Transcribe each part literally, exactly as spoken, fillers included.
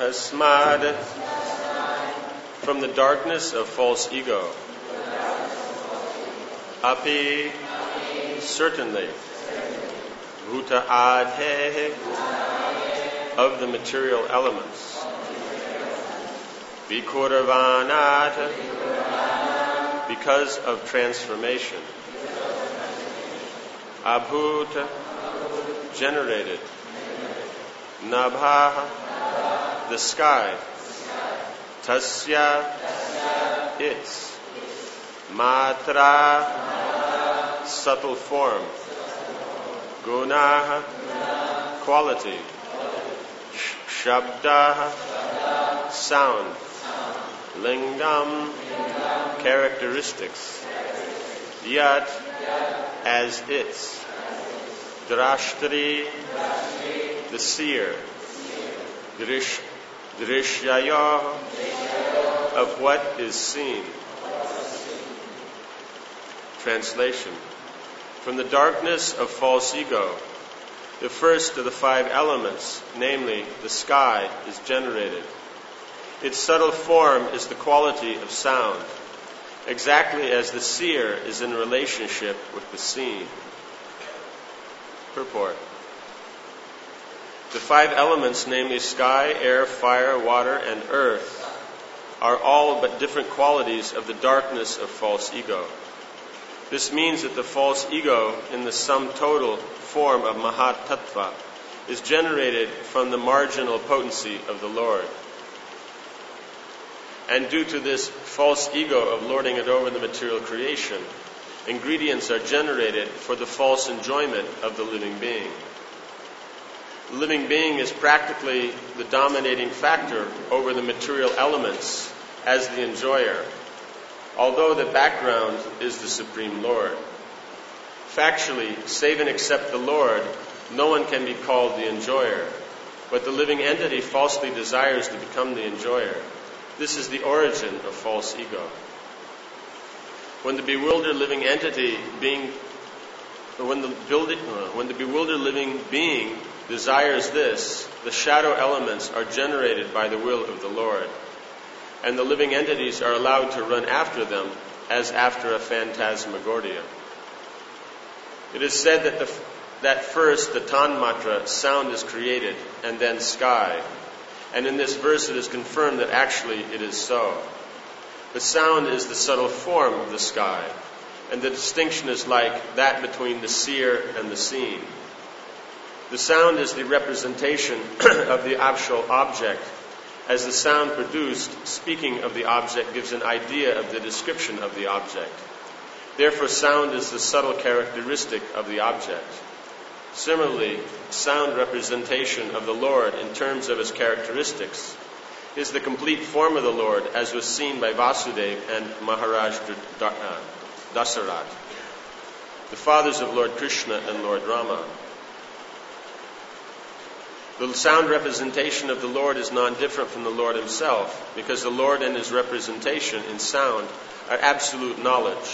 Tasmad, from the darkness of false ego. Api, certainly. Bhuta adhe, of the material elements. Vikuravanat, because of transformation. Abhuta, generated. Nabha, the sky. Tasya, its. Matra, subtle form. Guna, quality. Shabda, sound. Lingam, characteristics. Yat, as its. Drashtri, the seer. Drish, drishyaya, of what is seen. Translation. From the darkness of false ego, the first of the five elements, namely the sky, is generated. Its subtle form is the quality of sound, exactly as the seer is in relationship with the seen. Purport. The five elements, namely sky, air, fire, water, and earth, are all but different qualities of the darkness of false ego. This means that the false ego, in the sum total form of Mahat Tattva, is generated from the marginal potency of the Lord. And due to this false ego of lording it over the material creation, ingredients are generated for the false enjoyment of the living being. The living being is practically the dominating factor over the material elements as the enjoyer, although the background is the Supreme Lord. Factually, save and except the Lord, no one can be called the enjoyer, but the living entity falsely desires to become the enjoyer. This is the origin of false ego. When the bewildered living entity being, when the building, when the bewildered living being desires this, the shadow elements are generated by the will of the Lord, and the living entities are allowed to run after them as after a phantasmagoria. It is said that the, that first the tanmatra, sound, is created, and then sky. And in this verse it is confirmed that actually it is so. The sound is the subtle form of the sky, and the distinction is like that between the seer and the seen. The sound is the representation of the actual object, as the sound produced, speaking of the object, gives an idea of the description of the object. Therefore, sound is the subtle characteristic of the object. Similarly, sound representation of the Lord in terms of his characteristics is the complete form of the Lord, as was seen by Vasudeva and Maharaj Dasarat, the fathers of Lord Krishna and Lord Rama. The sound representation of the Lord is non-different from the Lord himself, because the Lord and his representation in sound are absolute knowledge.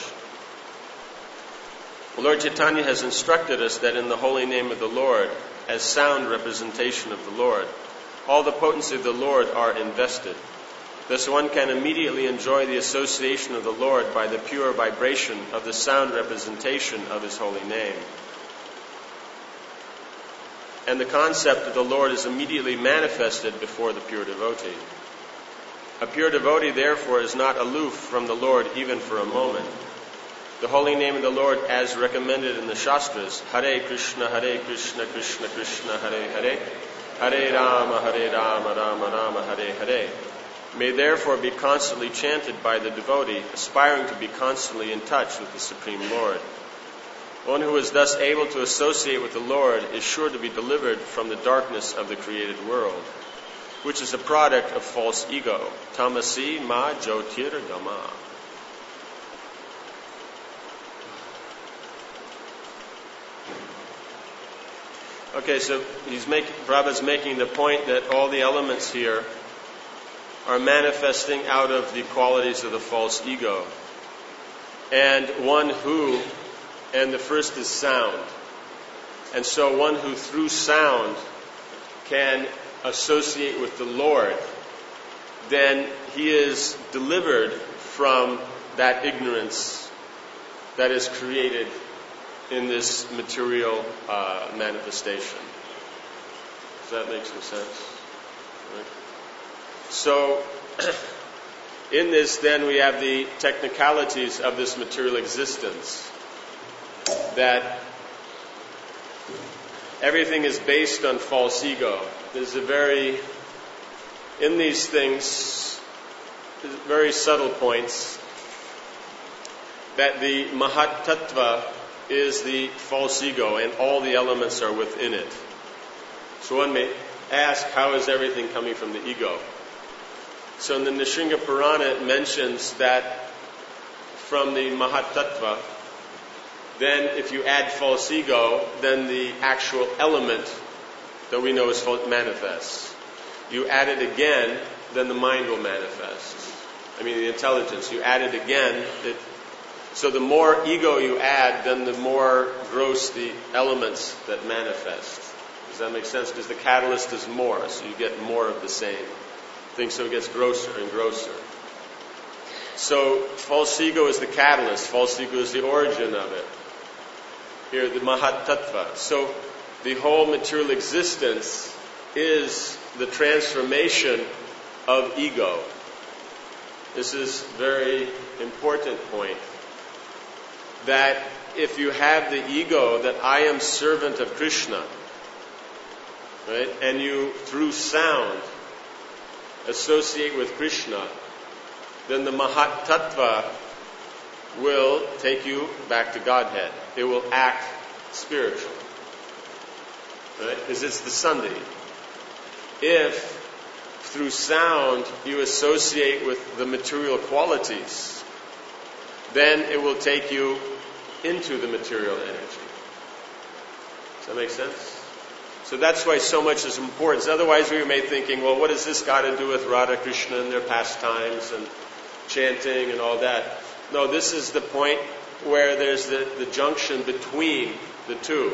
Lord Chaitanya has instructed us that in the holy name of the Lord, as sound representation of the Lord, all the potency of the Lord are invested. Thus one can immediately enjoy the association of the Lord by the pure vibration of the sound representation of his holy name. And the concept of the Lord is immediately manifested before the pure devotee. A pure devotee, therefore, is not aloof from the Lord even for a moment. The holy name of the Lord, as recommended in the Shastras, Hare Krishna, Hare Krishna, Krishna Krishna, Hare Hare, Hare Rama, Hare Rama, Rama Rama, Hare Hare, may therefore be constantly chanted by the devotee, aspiring to be constantly in touch with the Supreme Lord. One who is thus able to associate with the Lord is sure to be delivered from the darkness of the created world, which is a product of false ego. Tamasi ma jyotirgama. Okay, so he's making, Prabhupada's making the point that all the elements here are manifesting out of the qualities of the false ego. And one who, and the first is sound. And so one who through sound can associate with the Lord, then he is delivered from that ignorance that is created in this material uh, manifestation. Does that make some sense? Right. So, in this then we have the technicalities of this material existence. That everything is based on false ego. There's a very, in these things, very subtle points, that the Mahat Tattva is the false ego and all the elements are within it. So one may ask, how is everything coming from the ego? So in the Nisringa Purana it mentions that from the Mahat Tattva, then if you add false ego, then the actual element that we know is false manifests. You add it again, then the mind will manifest. I mean the intelligence. You add it again, it, so the more ego you add, then the more gross the elements that manifest. Does that make sense? Because the catalyst is more, so you get more of the same thing, so it gets grosser and grosser. So false ego is the catalyst. False ego is the origin of it. Here, the Mahat Tattva. So the whole material existence is the transformation of ego. This is a very important point. That if you have the ego that I am servant of Krishna, right, and you through sound associate with Krishna, then the Mahat Tattva will take you back to Godhead. It will act spiritual. Right? Because it's the Sunday. If through sound you associate with the material qualities, then it will take you into the material energy. Does that make sense? So that's why so much is important. Otherwise we may be thinking, well, what does this got to do with Radha Krishna and their pastimes and chanting and all that? No, this is the point where there's the, the junction between the two.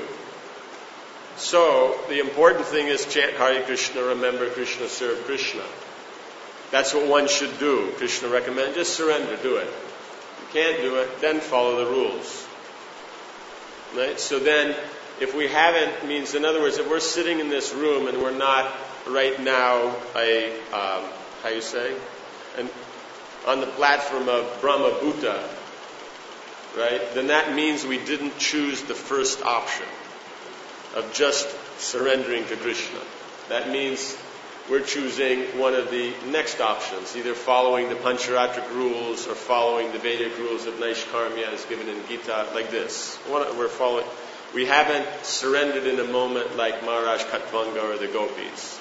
So the important thing is chant Hare Krishna, remember Krishna, serve Krishna. That's what one should do. Krishna recommends, just surrender, do it. If you can't do it, then follow the rules. Right? So then, if we haven't, means in other words, if we're sitting in this room and we're not right now a, um, how you say, and on the platform of Brahma Bhuta, right, then that means we didn't choose the first option of just surrendering to Krishna. That means we're choosing one of the next options, either following the Pancharatric rules or following the Vedic rules of Naishkarmya as given in Gita, like this. We're following. We haven't surrendered in a moment like Maharaj Khatvanga or the gopis.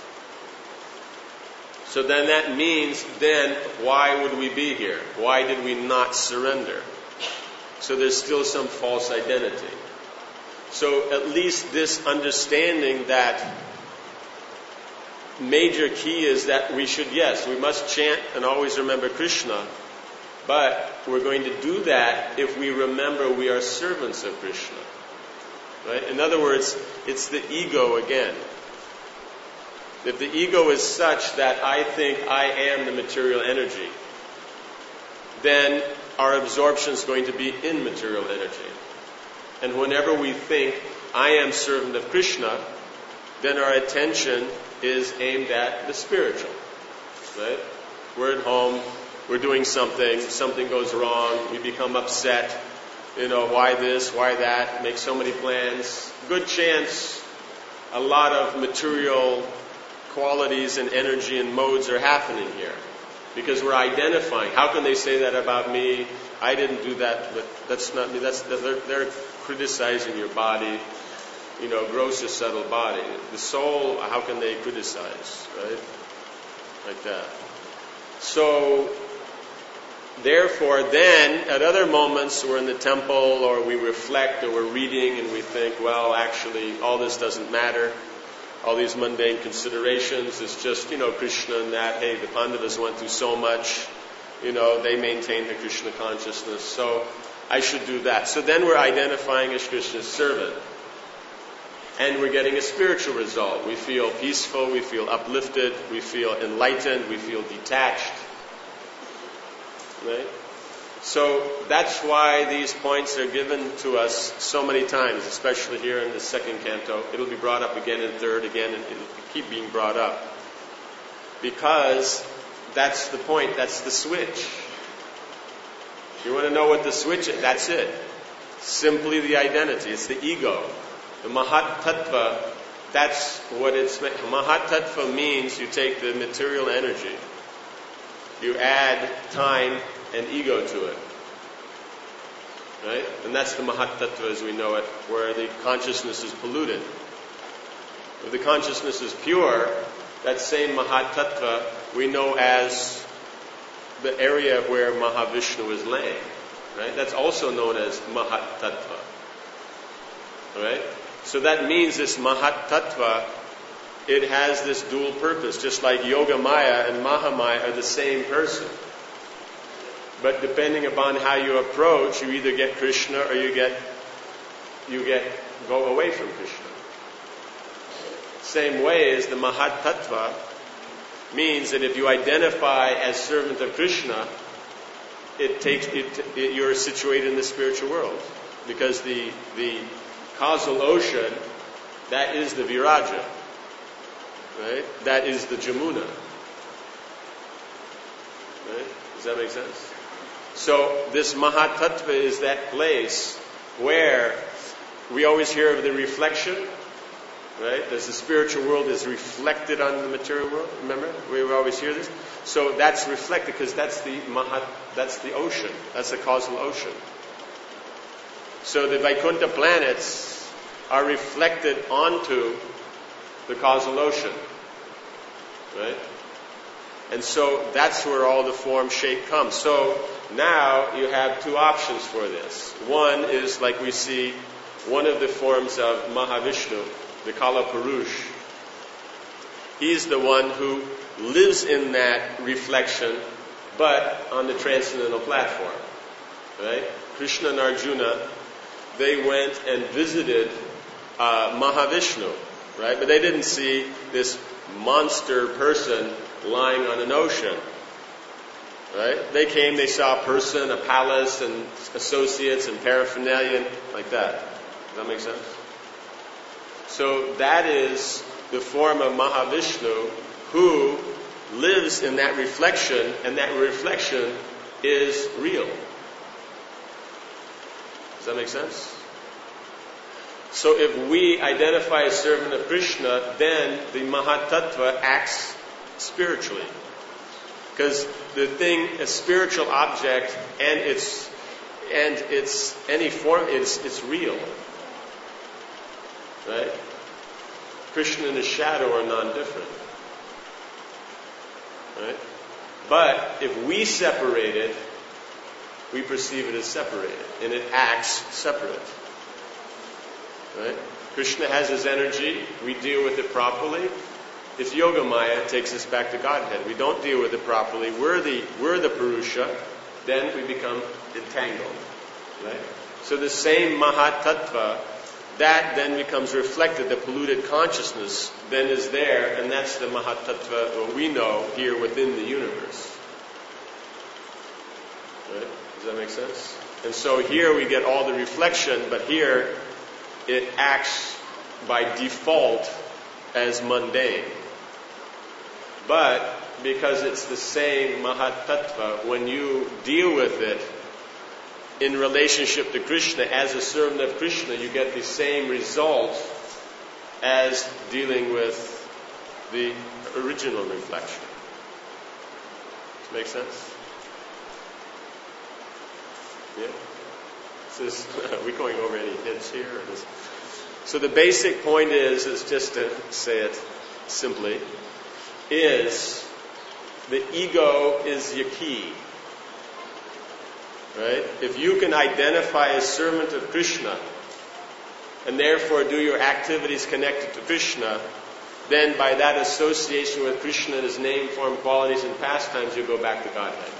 So then that means, then, why would we be here? Why did we not surrender? So there's still some false identity. So at least this understanding that major key is that we should, yes, we must chant and always remember Krishna, but we're going to do that if we remember we are servants of Krishna. Right? In other words, it's the ego again. If the ego is such that I think I am the material energy, then our absorption is going to be in material energy. And whenever we think I am servant of Krishna, then our attention is aimed at the spiritual. Right? We're at home, we're doing something, something goes wrong, we become upset. You know, why this, why that, make so many plans. Good chance a lot of material qualities and energy and modes are happening here. Because we're identifying. How can they say that about me? I didn't do that, but that's not me. That's, they're, they're criticizing your body, you know, gross or subtle body. The soul, how can they criticize, right? Like that. So, therefore, then, at other moments, we're in the temple, or we reflect, or we're reading, and we think, well, actually, all this doesn't matter. All these mundane considerations, it's just, you know, Krishna and that. Hey, the Pandavas went through so much. You know, they maintained the Krishna consciousness, so I should do that. So then we're identifying as Krishna's servant. And we're getting a spiritual result. We feel peaceful, we feel uplifted, we feel enlightened, we feel detached. Right? So that's why these points are given to us so many times, especially here in the second canto. It'll be brought up again in third, again, and it'll keep being brought up. Because that's the point, that's the switch. You want to know what the switch is? That's it. Simply the identity. It's the ego. The Mahat Tattva, that's what it's... Mahat Tattva means you take the material energy, you add time and ego to it. Right? And that's the Mahat Tattva as we know it, where the consciousness is polluted. If the consciousness is pure, that same Mahat Tattva we know as the area where Mahavishnu is laying. Right? That's also known as Mahat Tattva. Right? So that means this Mahat Tattva, it has this dual purpose, just like Yoga Maya and Mahamaya are the same person. But depending upon how you approach, you either get Krishna or you get you get go away from Krishna. Same way as the Mahat Tattva means that if you identify as servant of Krishna, it takes it, it, you're situated in the spiritual world, because the the causal ocean, that is the Viraja, right? That is the Jamuna. Right? Does that make sense? So this Mahat Tattva is that place where we always hear of the reflection, right? As the spiritual world is reflected on the material world. Remember, we always hear this. So that's reflected because that's the Mahat, that's the ocean, that's the causal ocean. So the Vaikuntha planets are reflected onto the causal ocean, right? And so that's where all the form, shape comes. So now you have two options for this. One is, like we see, one of the forms of Mahavishnu, the Kala Purush. He's the one who lives in that reflection, but on the transcendental platform, right? Krishna and Arjuna, they went and visited uh, Mahavishnu, right? But they didn't see this monster person lying on an ocean, right? They came, they saw a person, a palace, and associates, and paraphernalia, like that. Does that make sense? So that is the form of Mahavishnu who lives in that reflection, and that reflection is real. Does that make sense? So if we identify as servant of Krishna, then the Mahat Tattva acts spiritually. Because the thing, a spiritual object, and its and its any form, it's it's real. Right? Krishna and his shadow are non-different. Right? But if we separate it, we perceive it as separated, and it acts separate. Right? Krishna has his energy, we deal with it properly. It's Yoga Maya, it takes us back to Godhead. We don't deal with it properly. We're the we're the Purusha, then we become entangled. Right? So the same Mahat Tattva, that then becomes reflected, the polluted consciousness then is there, and that's the Mahat Tattva what we know here within the universe. Right? Does that make sense? And so here we get all the reflection, but here it acts by default as mundane. But because it's the same Mahat Tattva, when you deal with it in relationship to Krishna, as a servant of Krishna, you get the same result as dealing with the original reflection. Does that make sense? Yeah? Is this, are we going over any hints here? Or is, so the basic point is, is just to say it simply, is the ego is your key. Right? If you can identify as servant of Krishna, and therefore do your activities connected to Krishna, then by that association with Krishna and his name, form, qualities, and pastimes, you go back to Godhead.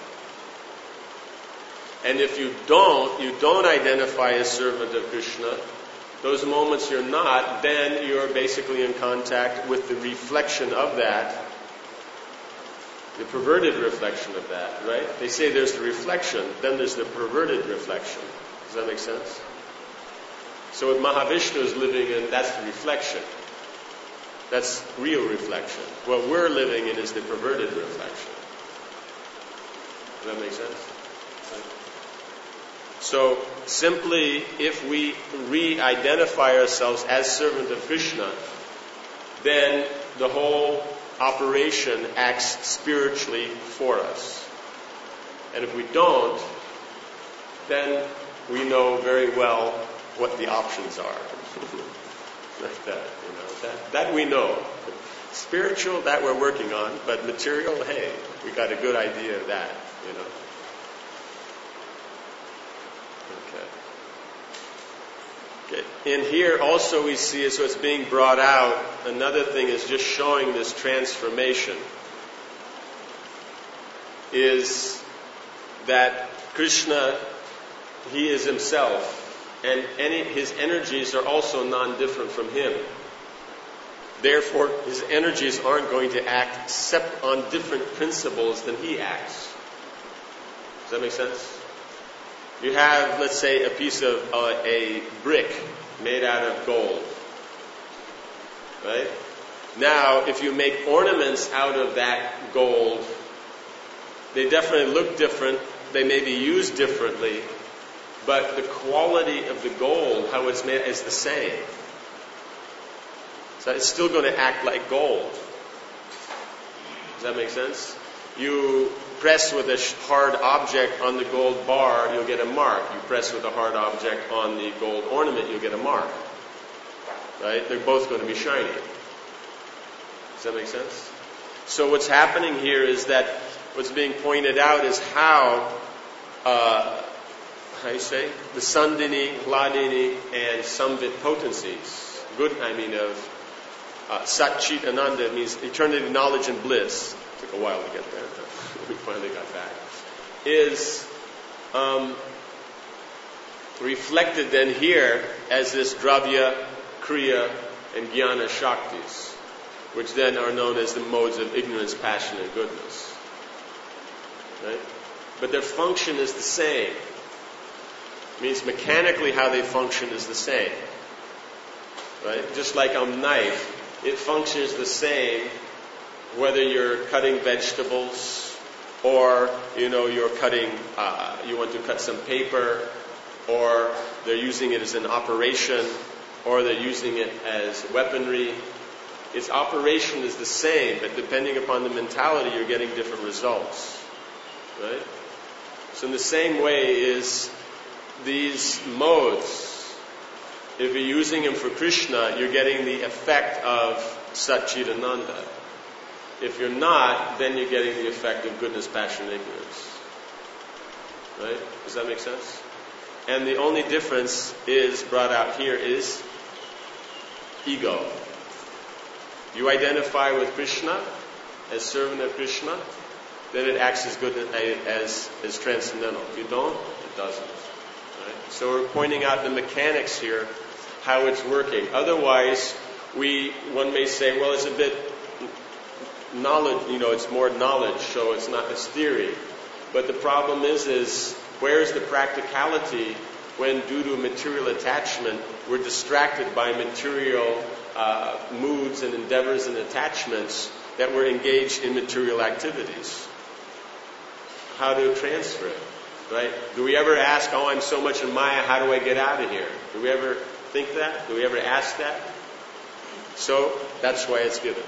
And if you don't, you don't identify as servant of Krishna, those moments you're not, then you're basically in contact with the reflection of that, the perverted reflection of that, right? They say there's the reflection, then there's the perverted reflection. Does that make sense? So what Mahavishnu is living in, that's the reflection. That's real reflection. What we're living in is the perverted reflection. Does that make sense? So simply, if we re-identify ourselves as servant of Krishna, then the whole operation acts spiritually for us. And if we don't, then we know very well what the options are. Like that, you know. That, that we know. Spiritual, that we're working on, but material, hey, we got a good idea of that, you know. Okay. Okay. In here also we see, so it's being brought out, another thing is just showing this transformation, is that Krishna, he is himself, and any, his energies are also non-different from him. Therefore, his energies aren't going to act except on different principles than he acts. Does that make sense? You have, let's say, a piece of uh, a brick made out of gold. Right? Now, if you make ornaments out of that gold, they definitely look different. They may be used differently. But the quality of the gold, how it's made, is the same. So it's still going to act like gold. Does that make sense? You press with a hard object on the gold bar, you'll get a mark. You press with a hard object on the gold ornament, you'll get a mark. Right? They're both going to be shiny. Does that make sense? So what's happening here is that what's being pointed out is how, uh, how you say, the Sandini, Hladini, and Samvit potencies, good, I mean of uh, Sat Chit Ananda means eternity, knowledge, and bliss. It took a while to get there, but we finally got back. Is um, reflected then here as this Dravya, Kriya, and Jnana Shaktis, which then are known as the modes of ignorance, passion, and goodness. Right? But their function is the same. It means mechanically how they function is the same. Right? Just like a knife, it functions the same whether you're cutting vegetables or, you know, you're cutting, uh, you want to cut some paper, or they're using it as an operation, or they're using it as weaponry. Its operation is the same, but depending upon the mentality, you're getting different results. Right? So in the same way is these modes, if you're using them for Krishna, you're getting the effect of Satchidananda. If you're not, then you're getting the effect of goodness, passion, and ignorance. Right? Does that make sense? And the only difference is brought out here is ego. You identify with Krishna as servant of Krishna, then it acts as good as, as transcendental. If you don't, it doesn't. Right? So we're pointing out the mechanics here, how it's working. Otherwise, we one may say, well, it's a bit knowledge, you know, it's more knowledge, so it's not this theory. But the problem is, is where's the practicality when, due to material attachment, we're distracted by material uh, moods and endeavors and attachments that we're engaged in material activities? How to transfer it, right? Do we ever ask, oh, I'm so much in Maya, how do I get out of here? Do we ever think that? Do we ever ask that? So, that's why it's given.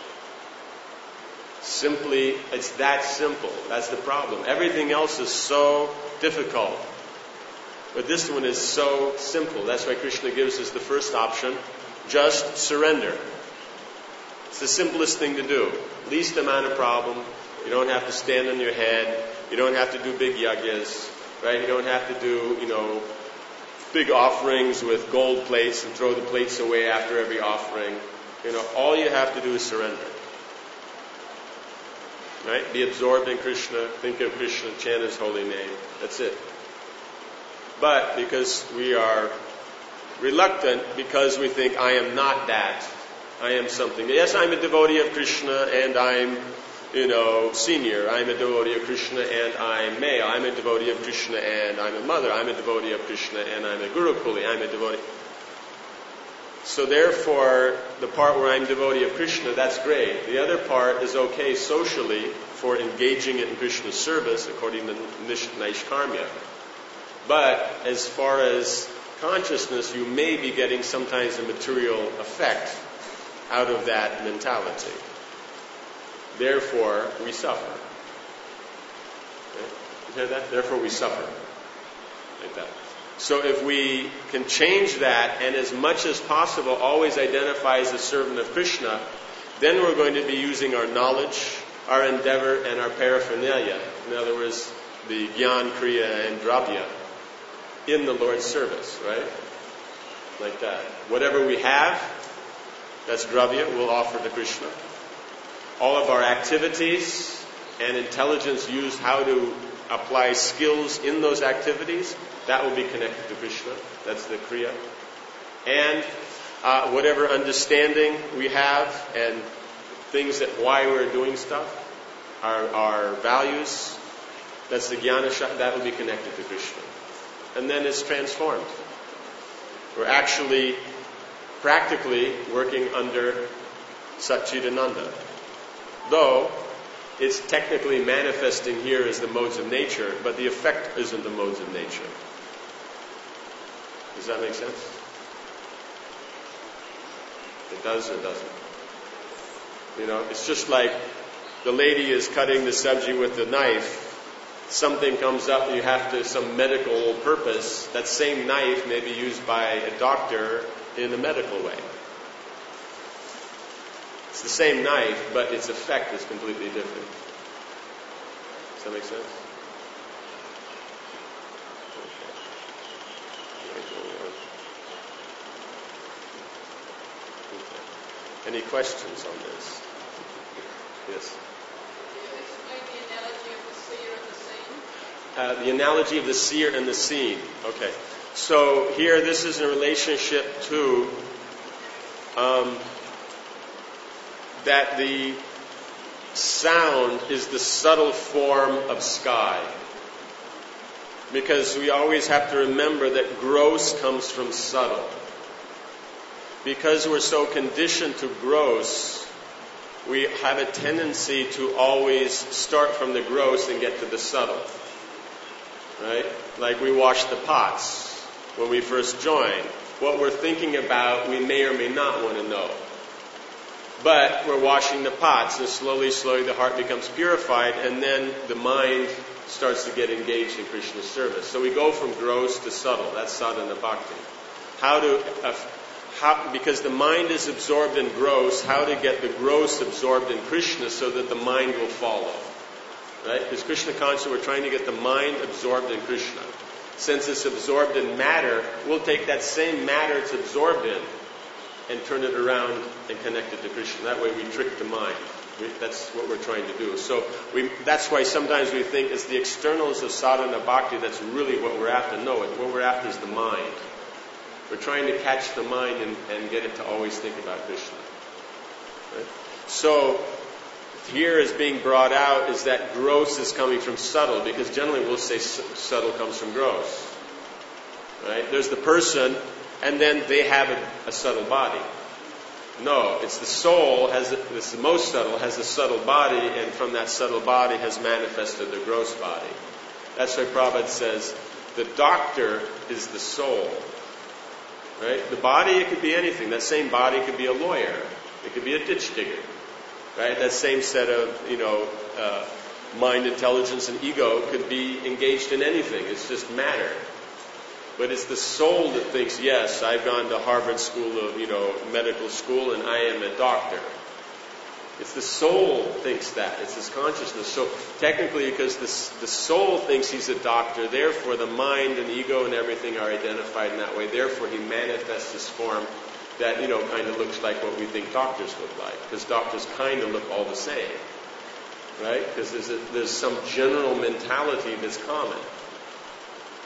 Simply, it's that simple. That's the problem. Everything else is so difficult. But this one is so simple. That's why Krishna gives us the first option, just surrender. It's the simplest thing to do. Least amount of problem. You don't have to stand on your head. You don't have to do big yagyas, right? You don't have to do, you know, big offerings with gold plates and throw the plates away after every offering. You know, all you have to do is surrender. Right? Be absorbed in Krishna, think of Krishna, chant His holy name. That's it. But because we are reluctant because we think, I am not that. I am something. Yes, I'm a devotee of Krishna and I'm, you know, senior. I'm a devotee of Krishna and I'm male. I'm a devotee of Krishna and I'm a mother. I'm a devotee of Krishna and I'm a Gurukuli. I'm a devotee. So therefore, the part where I'm devotee of Krishna, that's great. The other part is okay socially for engaging in Krishna's service according to Naishkarmya. But as far as consciousness, you may be getting sometimes a material effect out of that mentality. Therefore, we suffer. Okay? You hear that? Therefore, we suffer. Like that. So if we can change that and as much as possible always identify as a servant of Krishna, then we're going to be using our knowledge, our endeavor, and our paraphernalia. In other words, the Gyan, Kriya, and Dravya in the Lord's service, right? Like that. Whatever we have, that's Dravya, we'll offer to Krishna. All of our activities and intelligence used how to apply skills in those activities, that will be connected to Krishna. That's the Kriya. And uh, whatever understanding we have and things that why we're doing stuff, our, our values, that's the Jnana Shakti, that will be connected to Krishna. And then it's transformed. We're actually practically working under Satchidananda. Though it's technically manifesting here as the modes of nature, but the effect isn't the modes of nature. Does that make sense? It does or doesn't? You know, it's just like the lady is cutting the sabji with the knife. Something comes up and you have to, some medical purpose, that same knife may be used by a doctor in a medical way. It's the same knife, but its effect is completely different. Does that make sense? Okay. Any questions on this? Yes? Uh, the analogy of the seer and the seen. Okay. So here, this is in relationship to um, that the sound is the subtle form of sky. Because we always have to remember that gross comes from subtle. Because we're so conditioned to gross, we have a tendency to always start from the gross and get to the subtle. Right? Like we wash the pots when we first join. What we're thinking about, we may or may not want to know. But we're washing the pots, and slowly, slowly the heart becomes purified, and then the mind starts to get engaged in Krishna's service. So we go from gross to subtle. That's sadhana bhakti. How to, uh, how, because the mind is absorbed in gross, how to get the gross absorbed in Krishna so that the mind will follow. Right? Because Krishna consciousness, we're trying to get the mind absorbed in Krishna. Since it's absorbed in matter, we'll take that same matter it's absorbed in and turn it around and connect it to Krishna. That way we trick the mind. We, that's what we're trying to do. So we, that's why sometimes we think it's the externals of sadhana bhakti that's really what we're after. No, what we're after is the mind. We're trying to catch the mind and, and get it to always think about Krishna. Right? So here is being brought out is that gross is coming from subtle, because generally we'll say subtle comes from gross. Right? There's the person, and then they have a, a subtle body. No, it's the soul, has a, this is the most subtle, has a subtle body, and from that subtle body has manifested the gross body. That's why Prabhupada says the doctor is the soul. Right? The body, it could be anything. That same body could be a lawyer. It could be a ditch digger. Right? That same set of, you know, uh, mind, intelligence, and ego could be engaged in anything. It's just matter. But it's the soul that thinks, yes, I've gone to Harvard School of, you know, medical school, and I am a doctor. It's the soul thinks that. It's his consciousness. So technically, because this, the soul thinks he's a doctor, therefore the mind and ego and everything are identified in that way. Therefore he manifests this form that, you know, kind of looks like what we think doctors look like. Because doctors kind of look all the same. Right? Because there's, a, there's some general mentality that's common.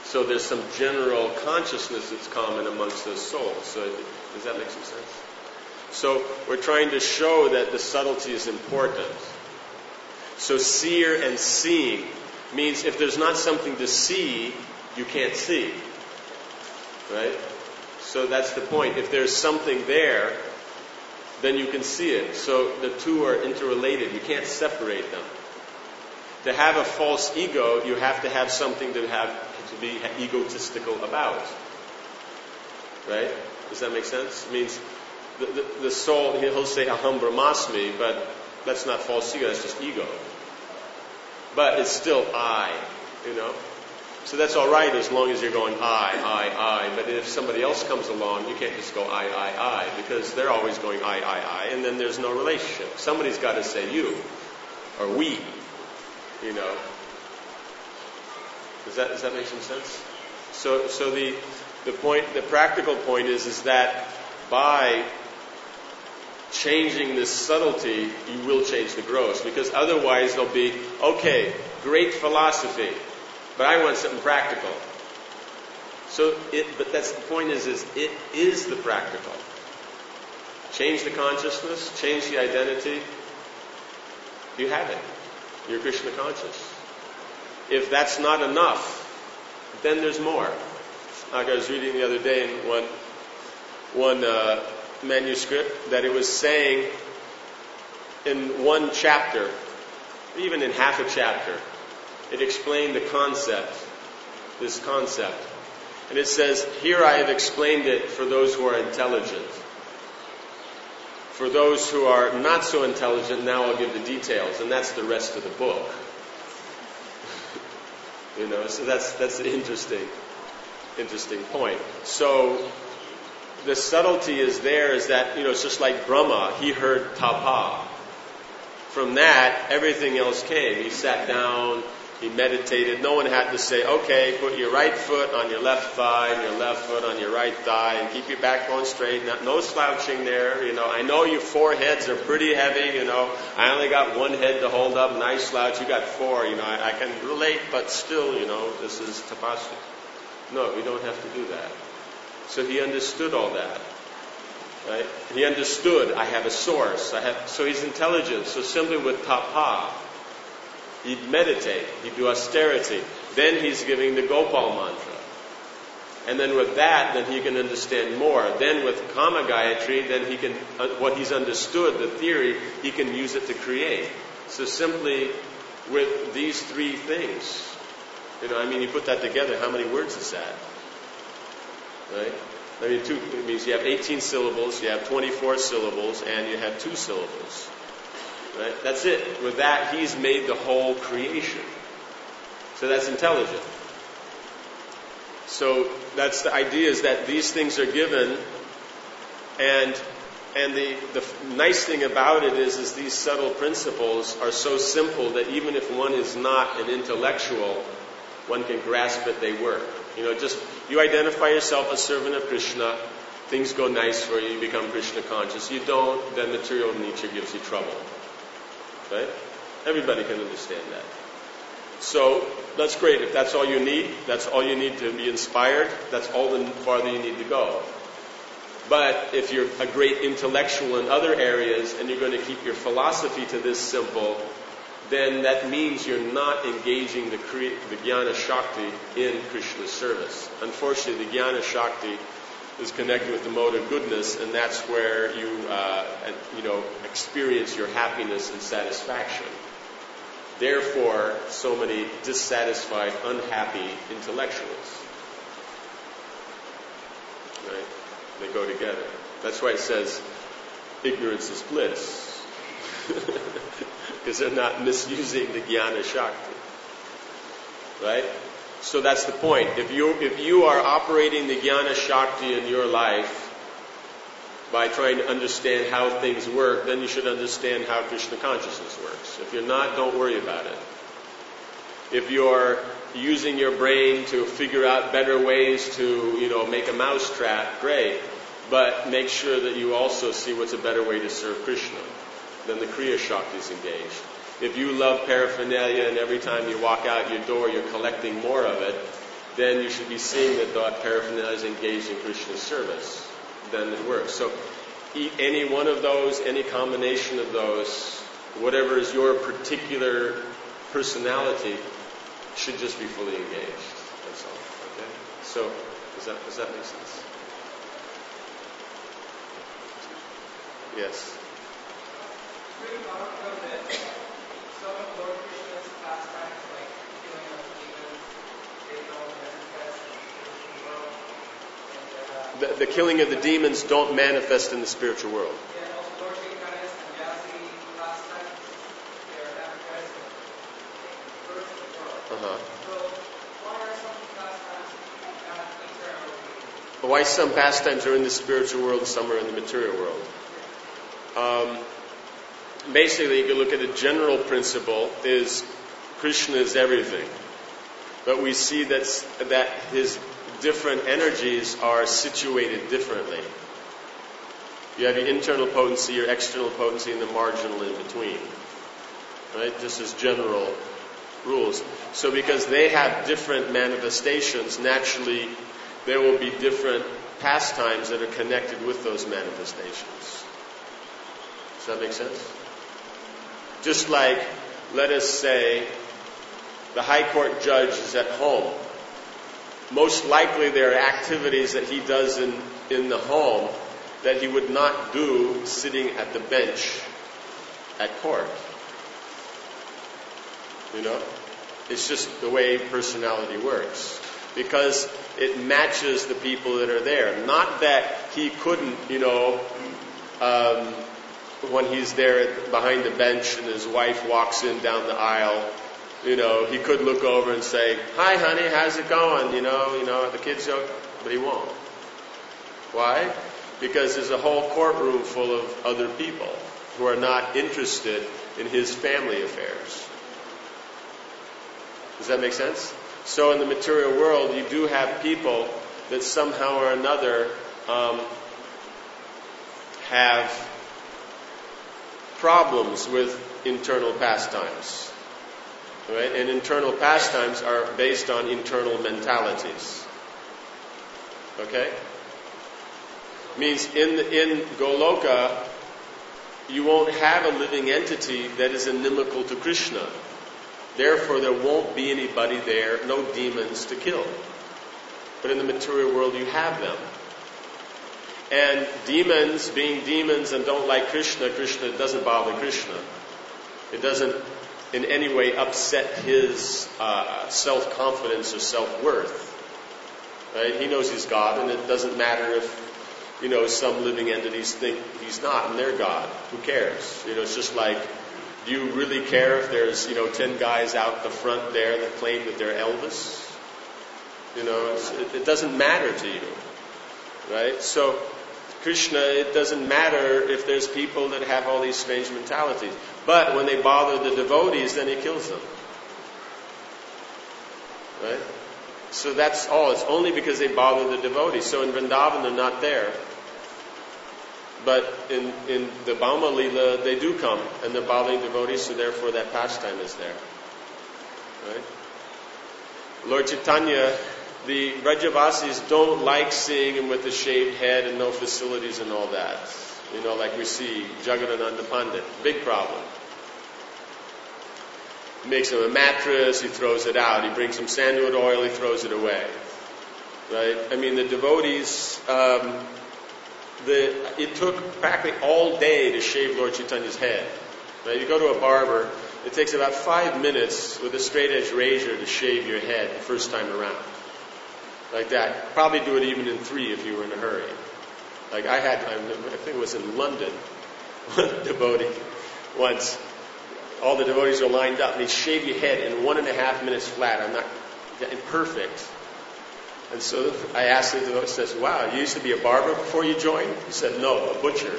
So there's some general consciousness that's common amongst those souls. So does that make some sense? So we're trying to show that the subtlety is important. So seer and seeing means if there's not something to see, you can't see. Right? So that's the point. If there's something there, then you can see it. So the two are interrelated. You can't separate them. To have a false ego, you have to have something to have to be egotistical about. Right? Does that make sense? It means the, the, the soul, he'll say aham brahmasmi, but that's not false ego, that's just ego. But it's still I, you know. So that's all right as long as you're going I, I, I. But if somebody else comes along, you can't just go I, I, I, because they're always going I, I, I, and then there's no relationship. Somebody's got to say you, or we, you know. Does that does that make some sense? So so the the point, the practical point is is that by changing this subtlety, you will change the gross, because otherwise there'll be, okay, great philosophy, but I want something practical. So it, but that's the point is, is it is the practical. Change the consciousness, change the identity. You have it. You're Krishna conscious. If that's not enough, then there's more. Like I was reading the other day in one one uh, manuscript that it was saying in one chapter, even in half a chapter, it explained the concept, this concept. And it says, here I have explained it for those who are intelligent. For those who are not so intelligent, now I'll give the details. And that's the rest of the book. You know, so that's that's an interesting, interesting point. So the subtlety is there is that, you know, it's just like Brahma, he heard tapa. From that, everything else came. He sat down, he meditated. No one had to say, okay, put your right foot on your left thigh and your left foot on your right thigh and keep your backbone straight. Not, no slouching there. You know, I know your four heads are pretty heavy. You know, I only got one head to hold up. Nice slouch. You got four. You know, I, I can relate, but still, you know, this is tapasya. No, we don't have to do that. So he understood all that. Right? He understood, I have a source. I have, so he's intelligent. So simply with tapa, he'd meditate, he'd do austerity. Then he's giving the Gopal mantra. And then with that, then he can understand more. Then with Kama Gayatri, then he can, uh, what he's understood, the theory, he can use it to create. So simply with these three things, you know, I mean, you put that together, how many words is that? Right? I mean, two, it means you have eighteen syllables, you have twenty-four syllables, and you have two syllables. Right? That's it. With that, he's made the whole creation. So that's intelligent. So that's the idea, is that these things are given, and and the, the nice thing about it is, is these subtle principles are so simple that even if one is not an intellectual, one can grasp it, they work. You know, just, you identify yourself as servant of Krishna, things go nice for you, you become Krishna conscious. You don't, then material nature gives you trouble. Right? Everybody can understand that. So, that's great. If that's all you need, that's all you need to be inspired, that's all the farther you need to go. But if you're a great intellectual in other areas and you're going to keep your philosophy to this simple, then that means you're not engaging the, Kriya, the Jnana Shakti in Krishna's service. Unfortunately, the Jnana Shakti is connected with the mode of goodness, and that's where you, uh, you know, experience your happiness and satisfaction. Therefore, so many dissatisfied, unhappy intellectuals. Right? They go together. That's why it says, ignorance is bliss. Because they're not misusing the Jnana Shakti. Right? So that's the point. If you if you are operating the Jnana Shakti in your life by trying to understand how things work, then you should understand how Krishna consciousness works. If you're not, don't worry about it. If you're using your brain to figure out better ways to, you know, make a mousetrap, great. But make sure that you also see what's a better way to serve Krishna. Then the Kriya Shakti is engaged. If you love paraphernalia and every time you walk out your door you're collecting more of it, then you should be seeing that that paraphernalia is engaged in Krishna's service. Then it works. So e- any one of those, any combination of those, whatever is your particular personality, should just be fully engaged. That's all. Okay? So, does that, does that make sense? Yes. The, the killing of the demons don't manifest in the spiritual world. Uh-huh. Why some pastimes are in the spiritual world and some are in the material world? Um, basically, you can look at a general principle is Krishna is everything. But we see that's, that his different energies are situated differently. You have your internal potency, your external potency, and the marginal in between. Right? Just as general rules. So because they have different manifestations, naturally there will be different pastimes that are connected with those manifestations. Does that make sense? Just like, let us say, the High Court judge is at home. Most likely there are activities that he does in, in the home that he would not do sitting at the bench at court. You know? It's just the way personality works. Because it matches the people that are there. Not that he couldn't, you know, um, when he's there behind the bench and his wife walks in down the aisle, you know, he could look over and say, "Hi, honey, how's it going? You know, you know, the kids don't," but he won't. Why? Because there's a whole courtroom full of other people who are not interested in his family affairs. Does that make sense? So in the material world, you do have people that somehow or another um, have problems with internal pastimes. Right? And internal pastimes are based on internal mentalities. Okay? Means in the, in Goloka, you won't have a living entity that is inimical to Krishna. Therefore, there won't be anybody there, no demons to kill. But in the material world, you have them. And demons, being demons and don't like Krishna, Krishna doesn't bother Krishna. It doesn't in any way upset his uh, self-confidence or self-worth. Right? He knows he's God, and it doesn't matter if, you know, some living entities think he's not, and they're God. Who cares? You know, it's just like, do you really care if there's, you know, ten guys out the front there that claim that they're Elvis? You know, it's, it, it doesn't matter to you. Right? So, Krishna, it doesn't matter if there's people that have all these strange mentalities. But when they bother the devotees, then he kills them. Right? So that's all. It's only because they bother the devotees. So in Vrindavan, they're not there. But in, in the Bauma Lila, they do come, and they're bothering devotees, so therefore that pastime is there. Right? Lord Chaitanya, the Brajavasis don't like seeing him with a shaved head and no facilities and all that. You know, like we see Jagadananda Pandit. Big problem. He makes him a mattress, he throws it out. He brings him sandalwood oil, he throws it away. Right? I mean, the devotees, um, the, it took practically all day to shave Lord Chaitanya's head. Right? You go to a barber, it takes about five minutes with a straight edge razor to shave your head the first time around. Like that. Probably do it even in three if you were in a hurry. Like I had, I think it was in London, one devotee once. All the devotees are lined up and they shave your head in one and a half minutes flat. I'm not perfect. And so I asked the devotee, says, "Wow, you used to be a barber before you joined?" He said, "No, a butcher."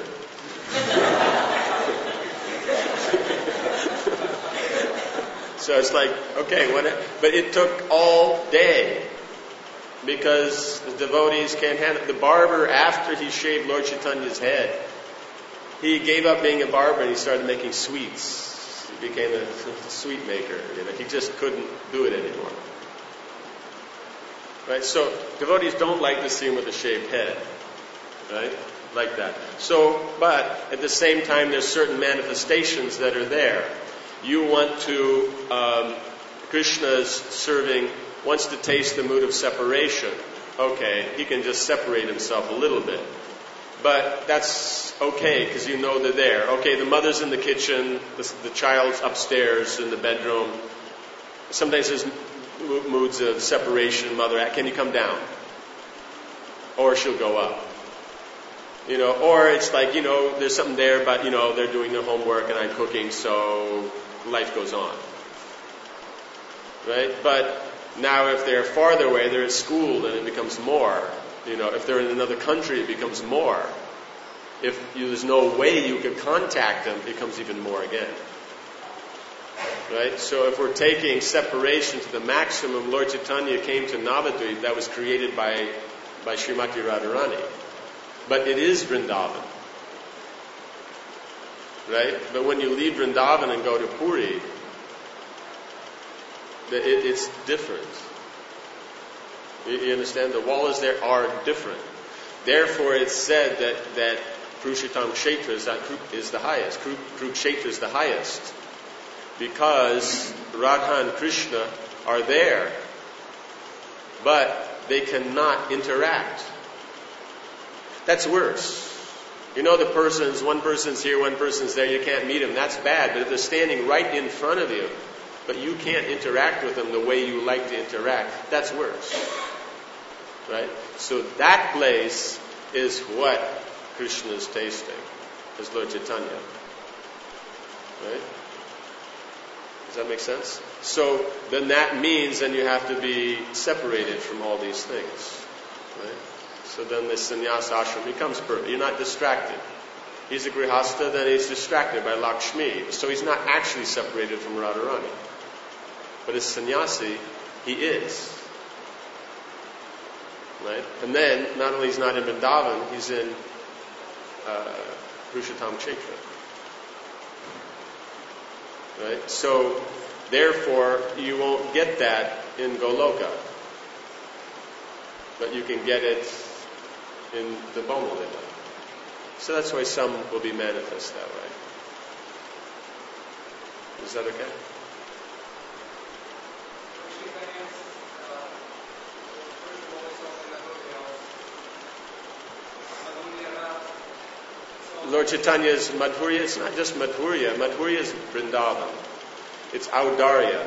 So it's like, okay, what? It, but it took all day. Because the devotees can't handle it. The barber, after he shaved Lord Chaitanya's head, he gave up being a barber and he started making sweets. He became a sweet maker. You know, he just couldn't do it anymore. Right? So devotees don't like to see him with a shaved head. Right? Like that. So, but at the same time, there's certain manifestations that are there. You want to, um, Krishna's serving, wants to taste the mood of separation. Okay, he can just separate himself a little bit. But that's okay, because you know they're there. Okay, the mother's in the kitchen, the, the child's upstairs in the bedroom. Sometimes there's moods of separation, mother, can you come down? Or she'll go up. You know, or it's like, you know, there's something there, but, you know, they're doing their homework and I'm cooking, so life goes on. Right? But now if they're farther away, they're at school, then it becomes more. You know, if they're in another country, it becomes more. If you, there's no way you could contact them, it becomes even more again. Right? So if we're taking separation to the maximum, Lord Chaitanya came to Navadvip that was created by, by Srimati Radharani. But it is Vrindavan. Right? But when you leave Vrindavan and go to Puri, it, it's different. You, you understand? The walls there are different. Therefore, it's said that, that Purushottam Kshetra is, is the highest. Kurukshetra is the highest. Because Radha and Krishna are there, but they cannot interact. That's worse. You know the persons, one person's here, one person's there, you can't meet them. That's bad. But if they're standing right in front of you, but you can't interact with them the way you like to interact, that's worse. Right? So that place is what Krishna is tasting, is Lord Chaitanya. Right? Does that make sense? So then that means then you have to be separated from all these things. Right? So then the sannyasa ashram becomes perfect. You're not distracted. He's a grihastha, then he's distracted by Lakshmi. So he's not actually separated from Radharani. But as sannyasi, he is. Right? And then, not only he's not in Vrindavan, he's in uh, Purushottam Kshetra. Right? So, therefore, you won't get that in Goloka. But you can get it in the Bhaumalila. So that's why some will be manifest that way. Is that okay? Lord Chaitanya's Madhurya, it's not just Madhurya. Madhurya is Vrindavan. It's Audarya.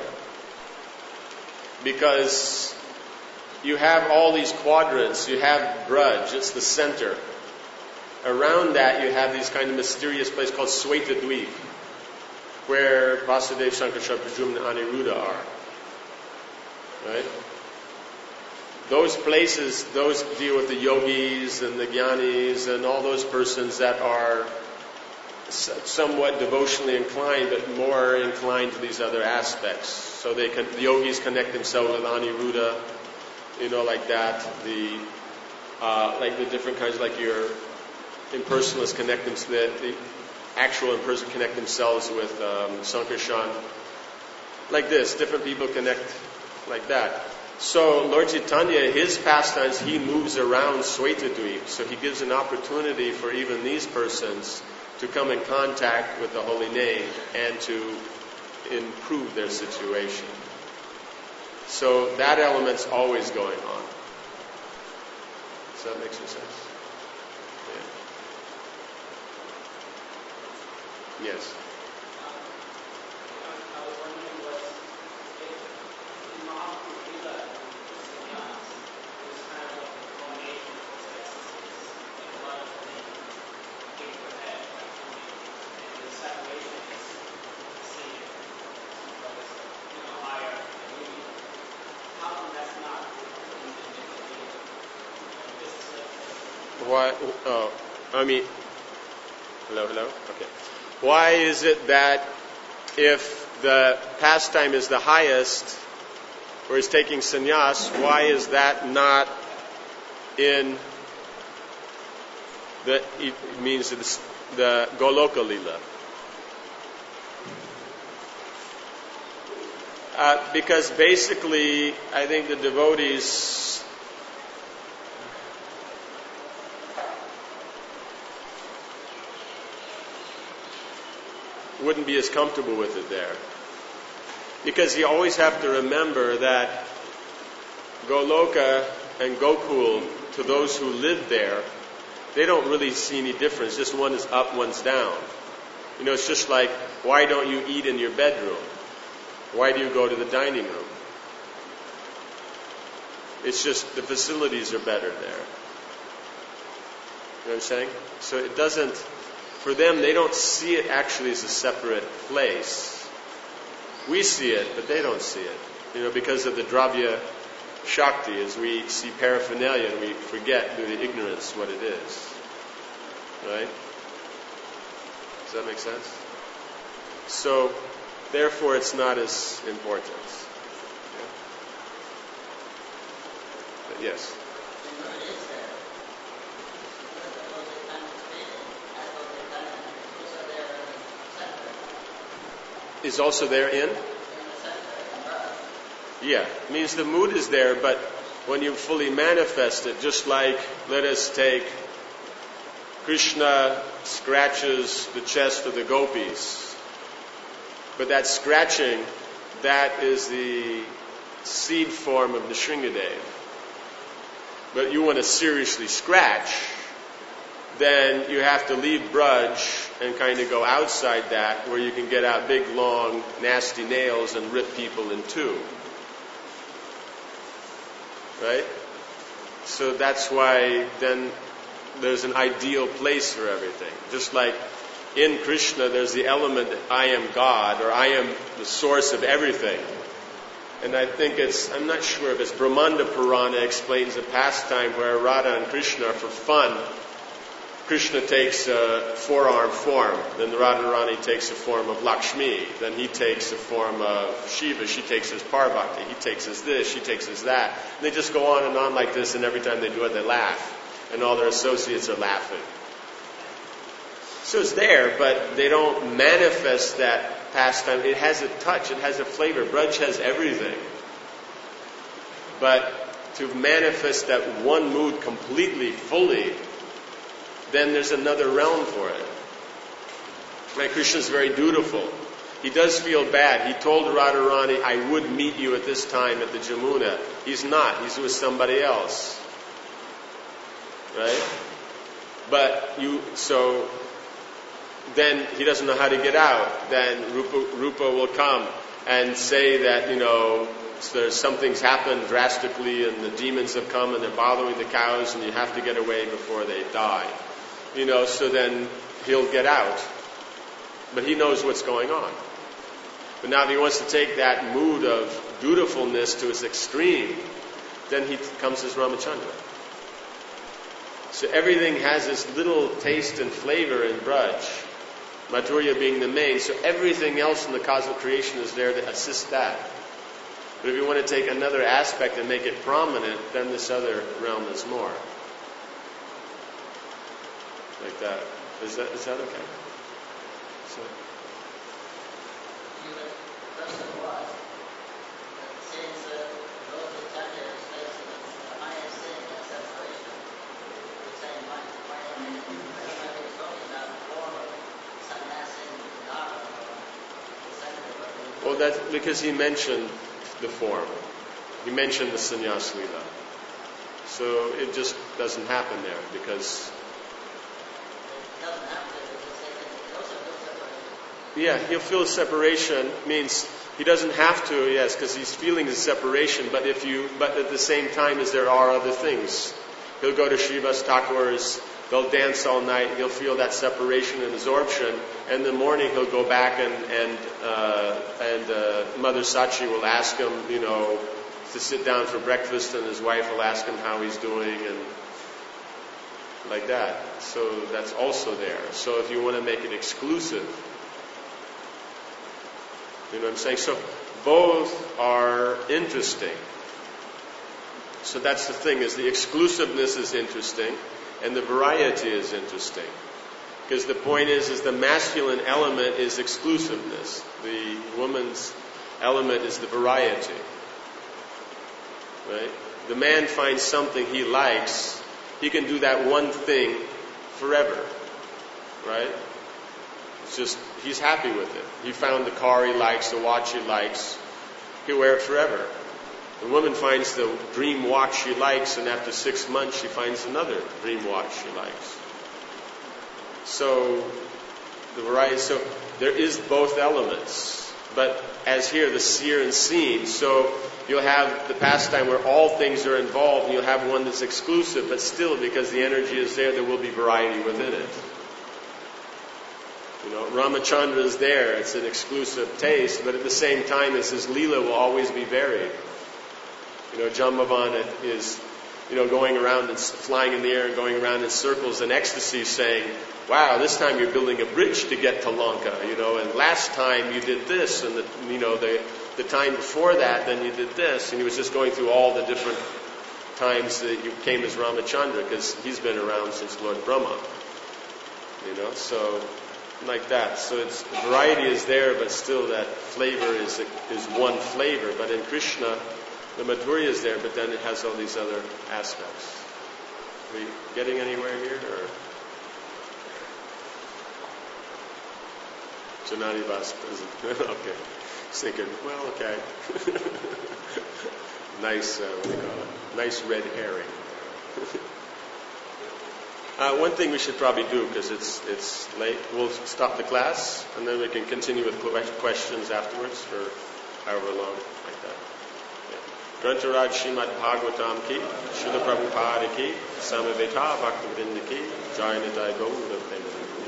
Because you have all these quadrants. You have Braj, it's the center. Around that you have these kind of mysterious places called Svetadweep, where Vasudeva, Sankarsha, Pradyumna, and Aniruddha are. Right? Those places, those deal with the yogis and the jnanis and all those persons that are somewhat devotionally inclined, but more inclined to these other aspects. So they can, the yogis connect themselves with Aniruddha, you know, like that. The uh, like the different kinds, like your impersonalists connect them, the, the actual impersonalists connect themselves with um, Sankarshan. Like this, different people connect like that. So Lord Chaitanya, his pastimes, he moves around Svetadweep. So he gives an opportunity for even these persons to come in contact with the holy name and to improve their situation. So that element's always going on. Does that make some sense? Yeah. Yes. Why? Oh, I mean, hello, hello. Okay. Why is it that if the pastime is the highest, or is taking sannyas, why is that not in the? It means the, the Goloka Lila. Uh, because basically, I think the devotees wouldn't be as comfortable with it there. Because you always have to remember that Goloka and Gokul, to those who live there, they don't really see any difference. Just one is up, one's down. You know, it's just like, why don't you eat in your bedroom? Why do you go to the dining room? It's just the facilities are better there. You know what I'm saying? So it doesn't, for them, they don't see it actually as a separate place. We see it, but they don't see it. You know, because of the Dravya Shakti, as we see paraphernalia and we forget due to ignorance what it is. Right? Does that make sense? So, therefore it's not as important. Yeah. But yes? Is also there in? Yeah, it means the mood is there, but when you fully manifest it, just like, let us take, Krishna scratches the chest of the gopis. But that scratching, that is the seed form of the Shringadev. But you want to seriously scratch, then you have to leave Braj and kind of go outside that, where you can get out big, long, nasty nails and rip people in two. Right? So that's why then there's an ideal place for everything. Just like in Krishna there's the element that I am God, or I am the source of everything. And I think it's, I'm not sure if it's Brahmanda Purana explains a pastime where Radha and Krishna, for fun, Krishna takes a four-arm form, then the Radharani takes a form of Lakshmi, then he takes a form of Shiva, she takes his Parvati, he takes his this, she takes his that. And they just go on and on like this, and every time they do it, they laugh. And all their associates are laughing. So it's there, but they don't manifest that pastime. It has a touch, it has a flavor. Braj has everything. But to manifest that one mood completely, fully, then there's another realm for it. Right? Krishna's very dutiful. He does feel bad. He told Radharani, I would meet you at this time at the Jamuna. He's not. He's with somebody else. Right? But you, so then he doesn't know how to get out. Then Rupa, Rupa will come and say that, you know, there's something's happened drastically and the demons have come and they're bothering the cows and you have to get away before they die. You know, so then he'll get out. But he knows what's going on. But now if he wants to take that mood of dutifulness to its extreme, then he comes as Ramachandra. So everything has this little taste and flavor in Braj, Madhurya being the main. So everything else in the cosmic creation is there to assist that. But if you want to take another aspect and make it prominent, then this other realm is more. Like that. Is that is that okay? So. Well, that's because he mentioned the form. He mentioned the sannyas lila. So it just doesn't happen there because. Yeah, he'll feel a separation. Means he doesn't have to, yes, because he's feeling the separation. But if you, but at the same time as there are other things, he'll go to Srivas Thakur's. They'll dance all night. He'll feel that separation and absorption. And in the morning he'll go back and and uh, and uh, Mother Sachi will ask him, you know, to sit down for breakfast, and his wife will ask him how he's doing and like that. So that's also there. So if you want to make it exclusive. You know what I'm saying? So both are interesting. So that's the thing, is the exclusiveness is interesting and the variety is interesting. Because the point is, is the masculine element is exclusiveness. The woman's element is the variety. Right? The man finds something he likes, he can do that one thing forever. Right? It's just, he's happy with it. He found the car he likes, the watch he likes. He'll wear it forever. The woman finds the dream watch she likes, and after six months she finds another dream watch she likes. So the variety, so there is both elements. But as here, the seer and seen, so you'll have the pastime where all things are involved, and you'll have one that's exclusive, but still, because the energy is there, there will be variety within it. You know, Ramachandra is there, it's an exclusive taste, but at the same time, it's his Leela will always be varied. You know, Jambavan is, you know, going around and flying in the air and going around in circles in ecstasy saying, wow, this time you're building a bridge to get to Lanka, you know, and last time you did this, and the, you know, the, the time before that, then you did this, and he was just going through all the different times that you came as Ramachandra, because he's been around since Lord Brahma, you know, so like that. So it's, variety is there, but still that flavor is, is one flavor, but in Krishna, the Madhurya is there, but then it has all these other aspects. Are we getting anywhere here, or? Janani Vas present. Okay. Just thinking, well, okay. nice, uh, what do you call it? Nice red herring. uh, one thing we should probably do, because it's it's late, we'll stop the class, and then we can continue with questions afterwards for however long, like that. Grantaraj Srimad Bhagavatam ki, Srila Prabhupada ki, Samaveta Bhaktivinoda ki, Jayanitai Gaura Prema.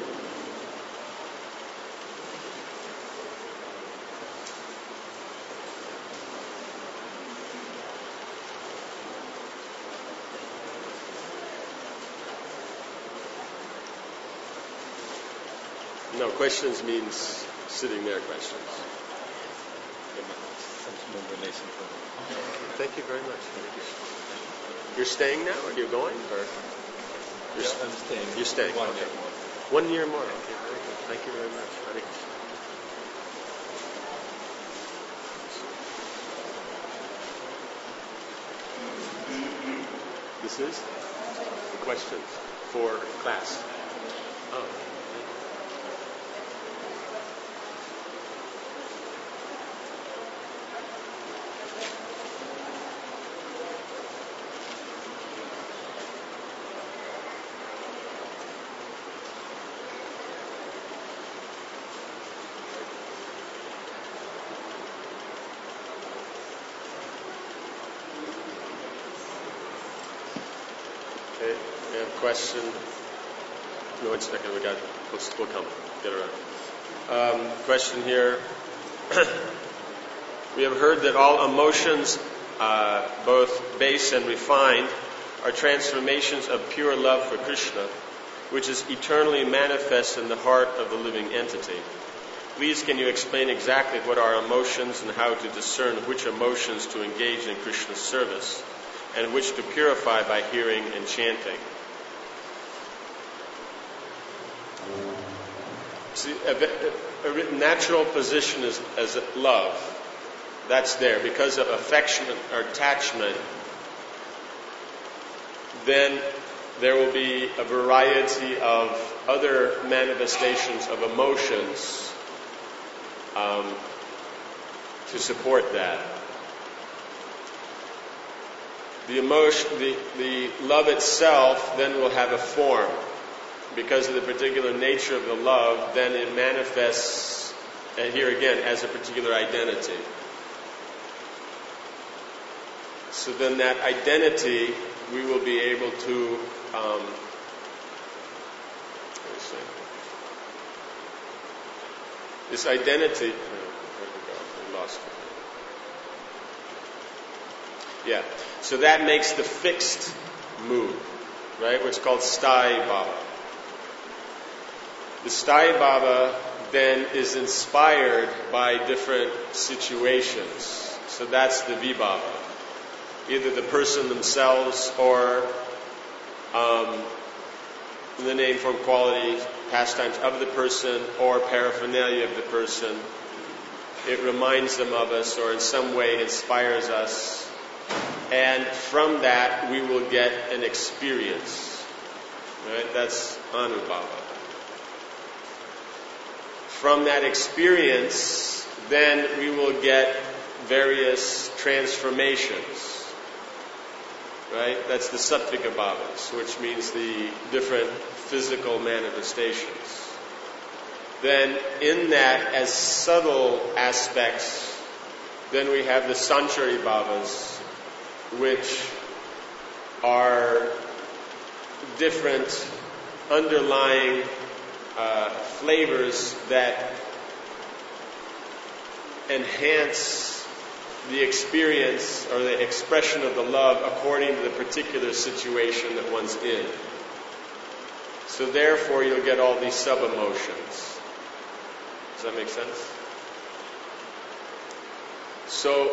No, questions means sitting there questions. Thank you very much. You're staying now, or you're going? Or you're yeah, I'm staying. You're staying. One okay. year more. One year more. Okay, very good. Thank you very much. Hare Krishna. This is the questions for class. Oh. Okay, we have a question. No, one second, we got, we'll, we'll come, get around. Um, question here. We have heard that all emotions, uh, both base and refined, are transformations of pure love for Krishna, which is eternally manifest in the heart of the living entity. Please, can you explain exactly what are emotions and how to discern which emotions to engage in Krishna's service, and which to purify by hearing and chanting? See, a, a, a natural position is as love. That's there. Because of affection or attachment, then there will be a variety of other manifestations of emotions um, to support that. The emotion, the, the love itself then will have a form. Because of the particular nature of the love, then it manifests, and here again, as a particular identity. So then that identity, we will be able to, um, let me see. This identity, where did it go? We lost it. Yeah. So that makes the fixed mood, right? What's called Sthai Bhava. The Sthai Bhava then is inspired by different situations. So that's the Vibhava. Either the person themselves or um, the name, form, quality, pastimes of the person or paraphernalia of the person. It reminds them of us or in some way inspires us. And from that we will get an experience. Right? That's Anubhava. from that experience, then we will get various transformations. Right? That's the Sattvika Bhavas, which means the different physical manifestations. Then in that, as subtle aspects, then we have the Sanchari Bhavas, which are different underlying uh, flavors that enhance the experience or the expression of the love according to the particular situation that one's in. So therefore you'll get all these sub-emotions. Does that make sense? So,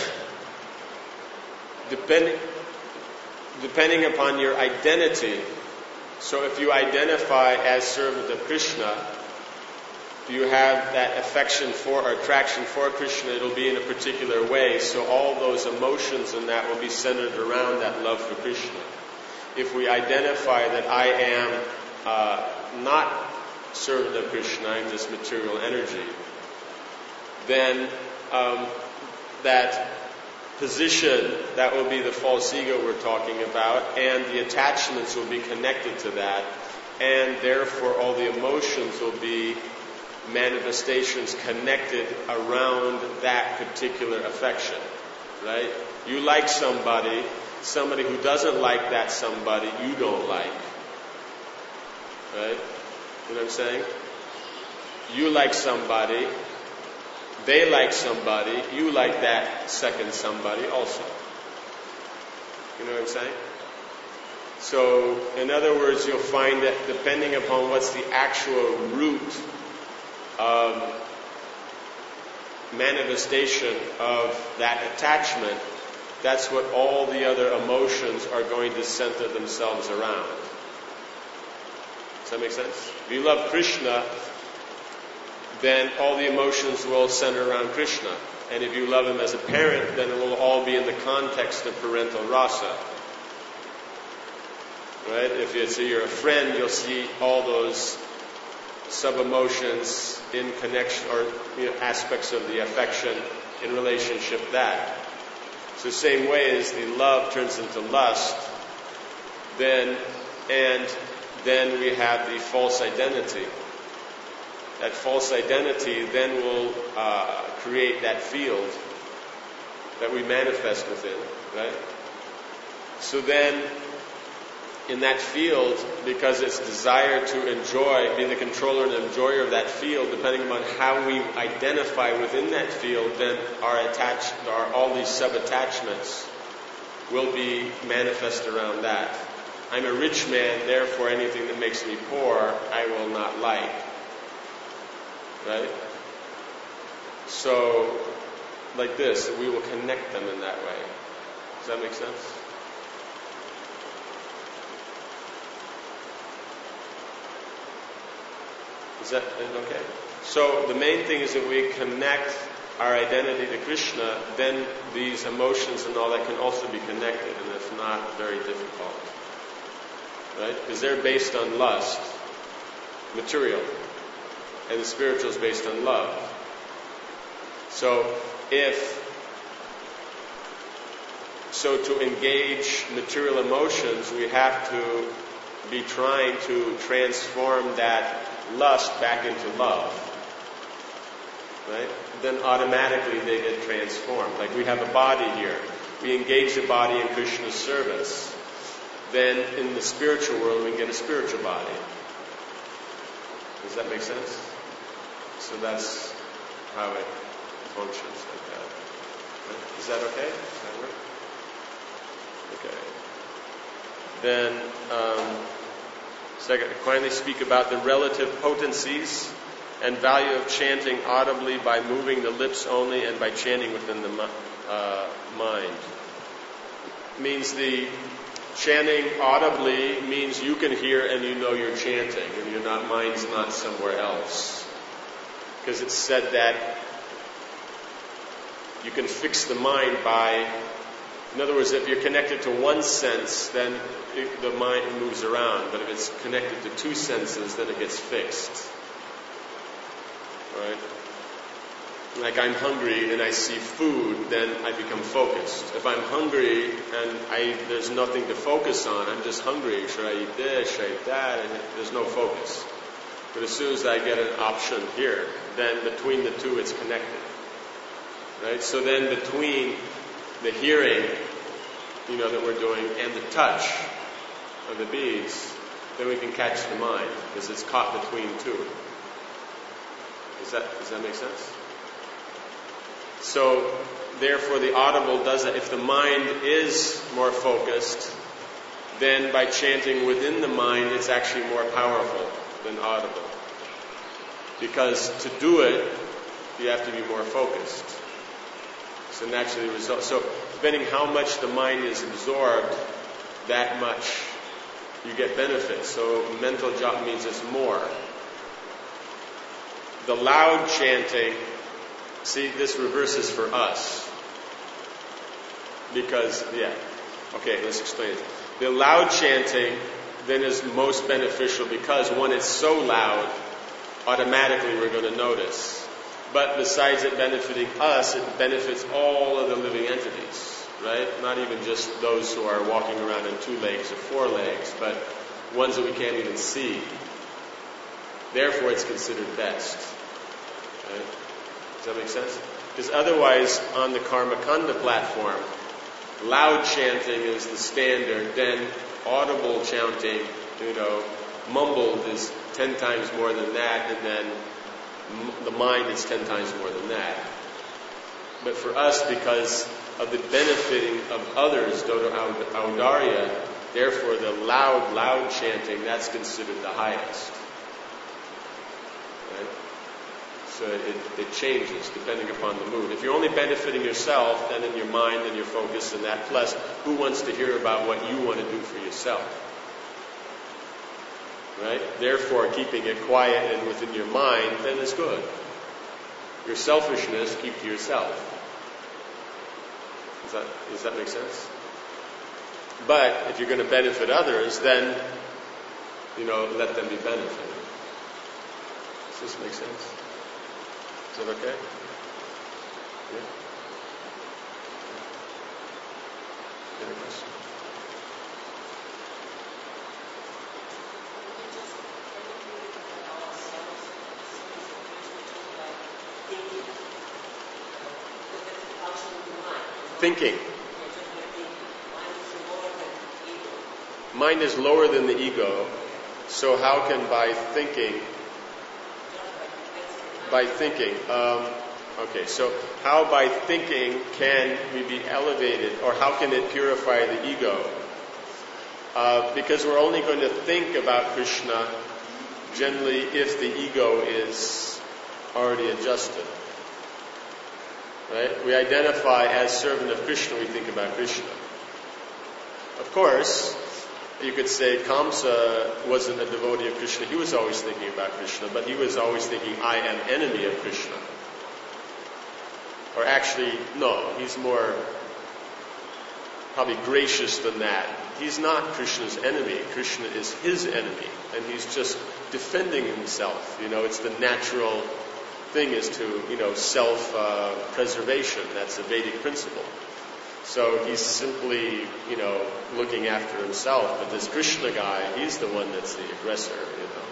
depending, depending upon your identity, so if you identify as servant of Krishna, you have that affection for or attraction for Krishna, it'll be in a particular way. So all those emotions in that will be centered around that love for Krishna. If we identify that I am uh, not servant of Krishna, I'm just material energy, then um, that position, that will be the false ego we're talking about, and the attachments will be connected to that, and therefore all the emotions will be manifestations connected around that particular affection, right? You like somebody, somebody who doesn't like that somebody, you don't like, right? You know what I'm saying? You like somebody, they like somebody, you like that second somebody also. You know what I'm saying? So, in other words, you'll find that depending upon what's the actual root of manifestation of that attachment, that's what all the other emotions are going to center themselves around. Does that make sense? If you love Krishna, then all the emotions will center around Krishna. And if you love him as a parent, then it will all be in the context of parental rasa. Right? If you say you're a friend, you'll see all those sub-emotions in connection, or you know, aspects of the affection in relationship to that. So the same way as the love turns into lust, then, and then we have the false identity. That false identity then will uh, create that field that we manifest within, right? So then, in that field, because it's desire to enjoy, be the controller and enjoyer of that field, depending on how we identify within that field, then our attached, our, all these sub-attachments will be manifest around that. I'm a rich man, therefore anything that makes me poor, I will not like. Right? So, like this, we will connect them in that way. Does that make sense? Is that okay? So the main thing is that we connect our identity to Krishna, then these emotions and all that can also be connected, and it's not very difficult. Right? Because they're based on lust, material. And the spiritual is based on love. So if so to engage material emotions, we have to be trying to transform that lust back into love. Right? Then automatically they get transformed. Like we have a body here. We engage the body in Krishna's service. Then in the spiritual world we get a spiritual body. Does that make sense? So that's how it functions like that. Right? Is that okay? Does that work? Okay. Then, um, second, finally speak about the relative potencies and value of chanting audibly by moving the lips only and by chanting within the uh, mind. Means the chanting audibly means you can hear and you know you're chanting, and your not mind's not somewhere else. Because it's said that you can fix the mind by, in other words, if you're connected to one sense, then it, the mind moves around. But if it's connected to two senses, then it gets fixed. right? Like I'm hungry and I see food, then I become focused. If I'm hungry and I there's nothing to focus on, I'm just hungry. Should I eat this? Should I eat that? And there's no focus. But as soon as I get an option here, then between the two it's connected. Right? So then between the hearing, you know, that we're doing and the touch of the beads, then we can catch the mind because it's caught between two. Does that, does that make sense? So, therefore the audible does that. If the mind is more focused, then by chanting within the mind, it's actually more powerful than audible. Because to do it, you have to be more focused. So naturally, the result. So depending how much the mind is absorbed, that much you get benefit. So mental japa means it's more. The loud chanting, see, this reverses for us. Because, yeah. Okay, let's explain it. The loud chanting then is most beneficial because when it's so loud, automatically we're going to notice. But besides it benefiting us, it benefits all of the living entities, right? Not even just those who are walking around on two legs or four legs, but ones that we can't even see. Therefore, it's considered best. Right? Does that make sense? Because otherwise, on the Karmakanda platform, loud chanting is the standard, then audible chanting, you know, mumbled is ten times more than that, and then m- the mind is ten times more than that. But for us, because of the benefiting of others, Dodo Audarya, therefore the loud, loud chanting, that's considered the highest. Right? So it, it changes depending upon the mood. If you're only benefiting yourself, then in your mind and your focus and that, plus who wants to hear about what you want to do for yourself? Right? Therefore, keeping it quiet and within your mind, then is good. Your selfishness, keep to yourself. Does that, does that make sense? But if you're going to benefit others, then, you know, let them be benefited. Does this make sense? Is that okay? Yeah? Any question? Thinking. Mind is lower than the ego. So how can by thinking, by thinking, um, okay, so how by thinking can we be elevated, or how can it purify the ego? Uh, because we're only going to think about Krishna generally if the ego is already adjusted. Right? We identify as servant of Krishna, we think about Krishna. Of course, you could say Kamsa wasn't a devotee of Krishna. He was always thinking about Krishna, but he was always thinking, I am enemy of Krishna. Or actually, no, he's more probably gracious than that. He's not Krishna's enemy. Krishna is his enemy, and he's just defending himself. You know, it's the natural thing is to, you know, self-preservation. Uh, That's a Vedic principle. So he's simply, you know, looking after himself. But this Krishna guy, he's the one that's the aggressor, you know.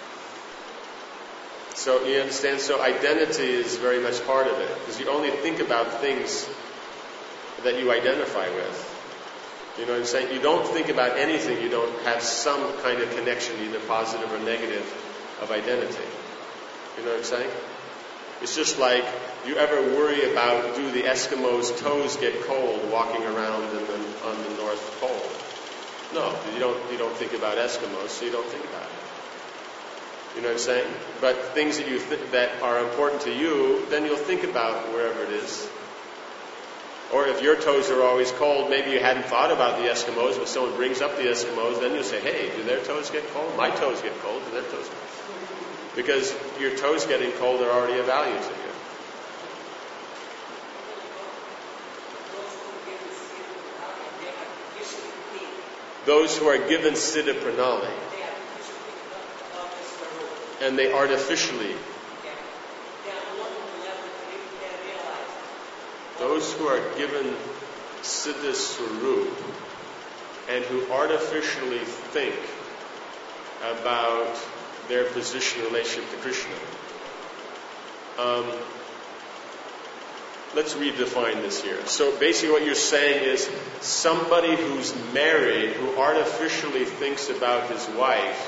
So you understand? So identity is very much part of it. Because you only think about things that you identify with. You know what I'm saying? You don't think about anything you don't have some kind of connection, either positive or negative, of identity. You know what I'm saying? It's just like, you ever worry about, do the Eskimos' toes get cold walking around in the, on the North Pole? No, you don't, you don't think about Eskimos, so you don't think about it. You know what I'm saying? But things that you th- that are important to you, then you'll think about wherever it is. Or if your toes are always cold, maybe you hadn't thought about the Eskimos, but someone brings up the Eskimos, then you'll say, hey, do their toes get cold? My toes get cold. Do their toes get cold? Because your toes getting cold are already of value to you. Those who are given Siddha Pranali, and they artificially, those who are given Siddha Swarup and who artificially think about their position in relationship to Krishna. Um, let's redefine this here. So basically what you're saying is somebody who's married, who artificially thinks about his wife,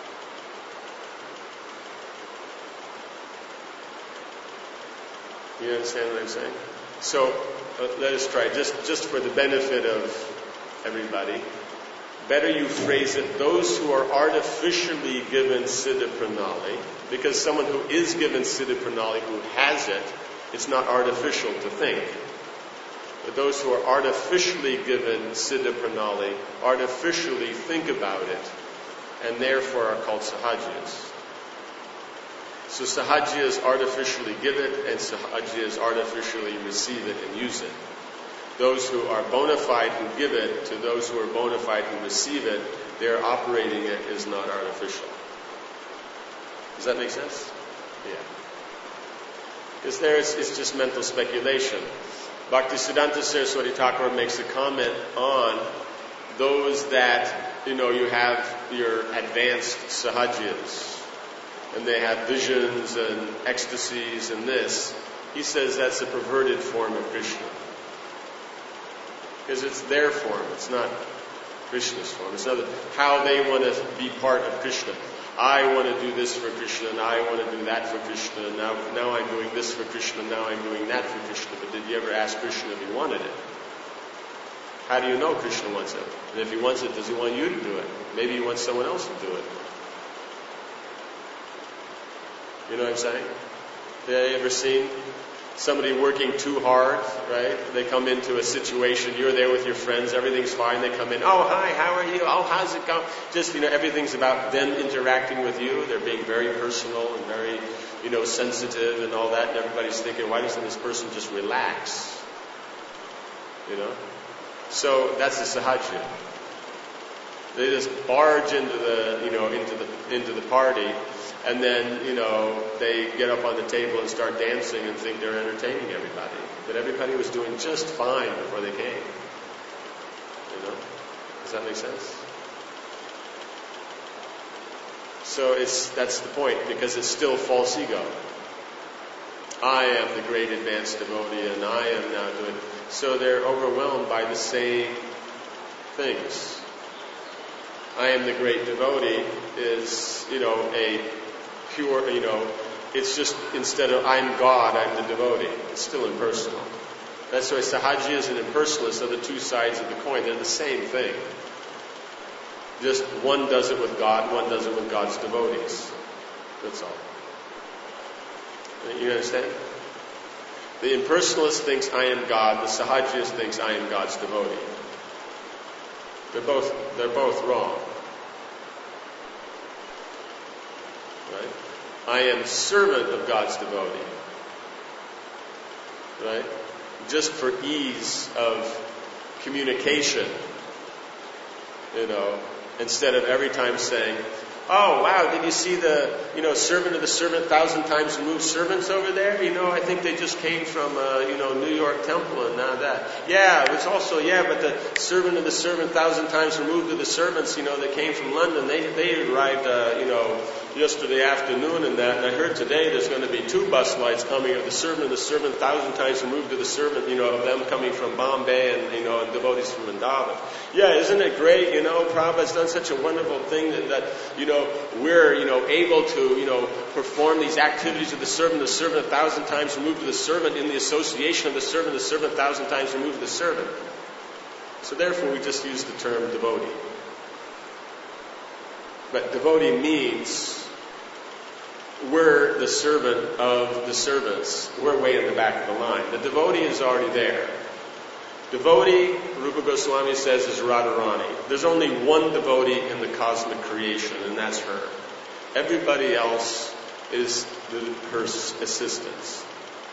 you understand what I'm saying? So uh, let us try, just, just for the benefit of everybody. Better you phrase it, those who are artificially given Siddha Pranali, because someone who is given Siddha Pranali, who has it, it's not artificial to think. But those who are artificially given Siddha Pranali, artificially think about it, and therefore are called Sahajiyas. So Sahajiyas artificially give it, and Sahajiyas artificially receive it and use it. Those who are bona fide who give it to those who are bona fide who receive it, their operating it is not artificial. Does that make sense? Yeah. Because there it's, it's just mental speculation. Bhaktisiddhanta Saraswati Thakur makes a comment on those that, you know, you have your advanced Sahajiyas, and they have visions and ecstasies and this. He says that's a perverted form of Krishna. Because it's their form, it's not Krishna's form. It's not how they want to be part of Krishna. I want to do this for Krishna, and I want to do that for Krishna, and now, now I'm doing this for Krishna, now I'm doing that for Krishna. But did you ever ask Krishna if he wanted it? How do you know Krishna wants it? And if he wants it, does he want you to do it? Maybe he wants someone else to do it. You know what I'm saying? Have you ever seen somebody working too hard, right? They come into a situation, you're there with your friends, everything's fine, they come in, oh, hi, how are you? Oh, how's it going? Just, you know, everything's about them interacting with you. They're being very personal and very, you know, sensitive and all that, and everybody's thinking, why doesn't this person just relax? You know? So that's the Sahajiya. They just barge into the, you know, into the into the party, and then, you know, they get up on the table and start dancing and think they're entertaining everybody. But everybody was doing just fine before they came. You know? Does that make sense? So it's that's the point, because it's still false ego. I am the great advanced devotee, and I am now doing it. So they're overwhelmed by the same things. I am the great devotee is, you know, a pure, you know, it's just, instead of I'm God, I'm the devotee. It's still impersonal. That's why Sahajiyas and impersonalists are the two sides of the coin. They're the same thing. Just one does it with God, one does it with God's devotees. That's all. You understand? The impersonalist thinks I am God. The Sahajiyas thinks I am God's devotee. They're both, they're both wrong. Right? I am servant of God's devotee. Right? Just for ease of communication. You know, instead of every time saying, oh, wow, did you see the, you know, servant of the servant, thousand times removed servants over there? You know, I think they just came from, uh, you know, New York Temple and now that. Yeah, it was also, yeah, but the servant of the servant, thousand times removed of the servants, you know, that came from London, they they arrived, uh, you know, yesterday afternoon and that. And I heard today there's going to be two bus lights coming of the servant of the servant, thousand times removed of the servant, you know, of them coming from Bombay and, you know, and devotees from Vrindavan. Yeah, isn't it great? You know, Prabhupada's done such a wonderful thing that, that you know, we're, you know, able to, you know, perform these activities of the servant, the servant a thousand times removed of the servant in the association of the servant, the servant a thousand times removed of the servant. So therefore we just use the term devotee. But devotee means we're the servant of the servants. We're way in the back of the line. The devotee is already there. Devotee, Rupa Goswami says, is Radharani. There's only one devotee in the cosmic creation, and that's her. Everybody else is the, her assistants.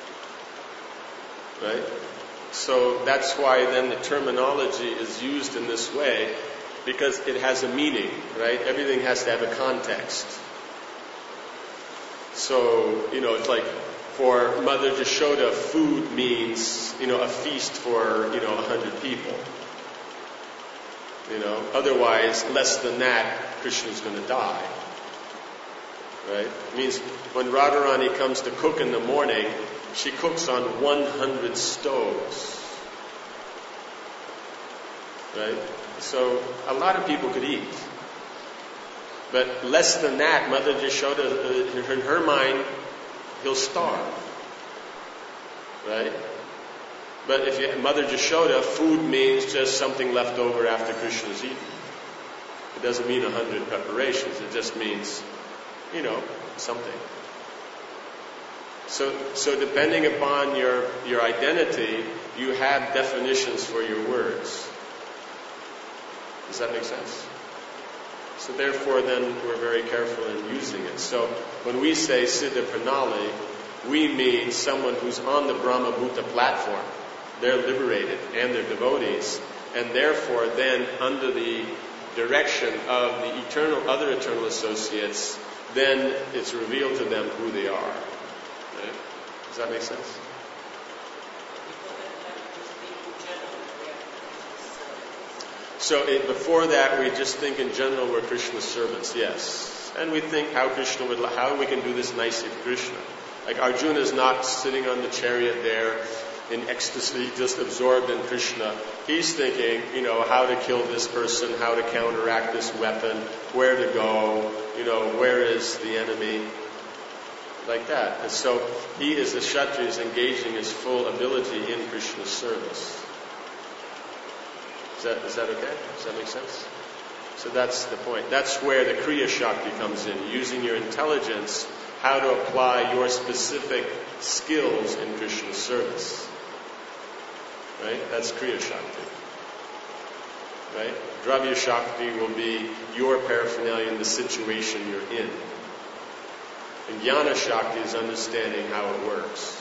Right? So that's why then the terminology is used in this way, because it has a meaning, right? Everything has to have a context. So, you know, it's like for Mother Jashoda, food means, you know, a feast for, you know, a hundred people. You know, otherwise, less than that, Krishna's going to die. Right? It means when Radharani comes to cook in the morning, she cooks on one hundred stoves. Right? So a lot of people could eat. But less than that, Mother Jashoda, uh, in her mind, he'll starve. Right? But if you, Mother Jashoda, food means just something left over after Krishna's eaten. It doesn't mean a hundred preparations. It just means, you know, something. So, so depending upon your, your identity, you have definitions for your words. Does that make sense? So therefore, then, we're very careful in using it. So when we say Siddha Pranali, we mean someone who's on the Brahma Bhuta platform. They're liberated, and they're devotees, and therefore then under the direction of the eternal, other eternal associates, then it's revealed to them who they are. Right? Does that make sense? So it, before that, we just think in general we're Krishna's servants, yes. And we think how Krishna would, how we can do this nicely for Krishna. Like Arjuna is not sitting on the chariot there in ecstasy, just absorbed in Krishna. He's thinking, you know, how to kill this person, how to counteract this weapon, where to go, you know, where is the enemy, like that. And so he, as a Kshatriya, is engaging his full ability in Krishna's service. Is that, is that okay? Does that make sense? So that's the point. That's where the Kriya Shakti comes in, using your intelligence, how to apply your specific skills in Krishna's service. Right? That's Kriya Shakti. Right? Dravya Shakti will be your paraphernalia in the situation you're in. And Jnana Shakti is understanding how it works.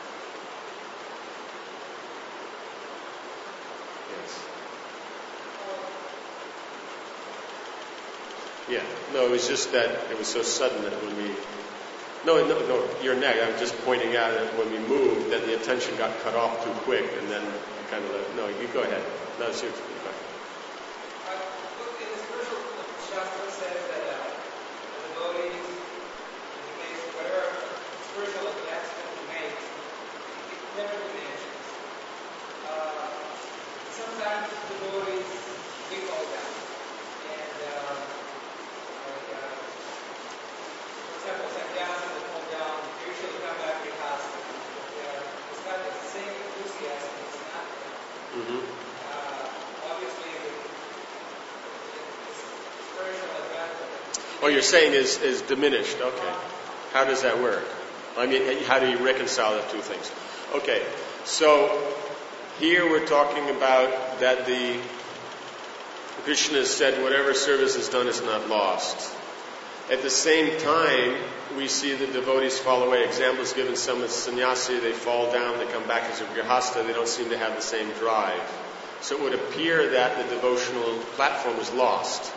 Yeah, no, it was just that it was so sudden that when we, no, no, no, your neck, I'm just pointing out that when we moved, then the attention got cut off too quick, and then I kind of let, no, you go ahead. No, it's your, go ahead. Uh, look, in the spiritual Shastra says that uh, the devotees, in the case of whatever spiritual advancement you make, it never diminishes. Uh, sometimes the devotees, we fall down. And, uh, For example, sannyasa will fall down, they usually come back because it's got the same enthusiasm, it's not Mm-hmm. uh, obviously the, the spiritual advancement. Oh, you're saying is, is diminished. Okay. How does that work? I mean, how do you reconcile the two things? Okay. So here we're talking about that the Krishna has said whatever service is done is not lost. At the same time, we see the devotees fall away. Examples given, some as sannyasi, they fall down, they come back as a grihasta, they don't seem to have the same drive. So it would appear that the devotional platform is lost.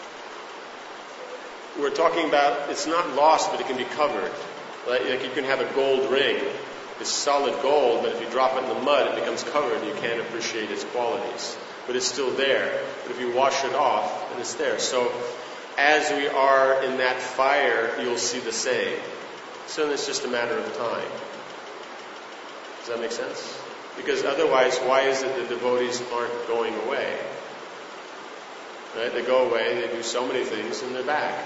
We're talking about, it's not lost, but it can be covered. Like, like you can have a gold ring. It's solid gold, but if you drop it in the mud, it becomes covered and you can't appreciate its qualities. But it's still there. But if you wash it off, then it's there. So as we are in that fire, you'll see the same. So it's just a matter of time. Does that make sense? Because otherwise, why is it the devotees aren't going away? Right? They go away, they do so many things, and they're back.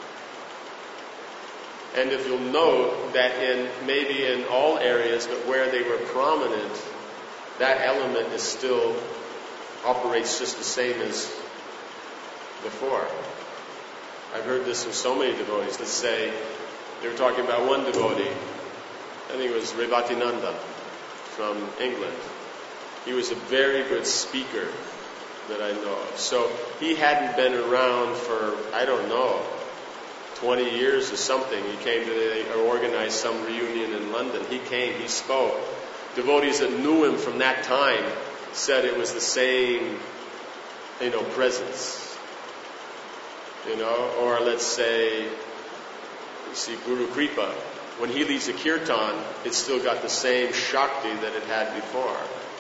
And if you'll note that in maybe in all areas, but where they were prominent, that element is still operates just the same as before. I've heard this from so many devotees that say, they were talking about one devotee, I think it was Revatinanda from England. He was a very good speaker that I know of. So he hadn't been around for, I don't know, twenty years or something. He came to, they organized some reunion in London. He came, he spoke. Devotees that knew him from that time said it was the same, you know, presence. You know, or let's say, you see Guru Kripa. when he leads a kirtan, it's still got the same Shakti that it had before.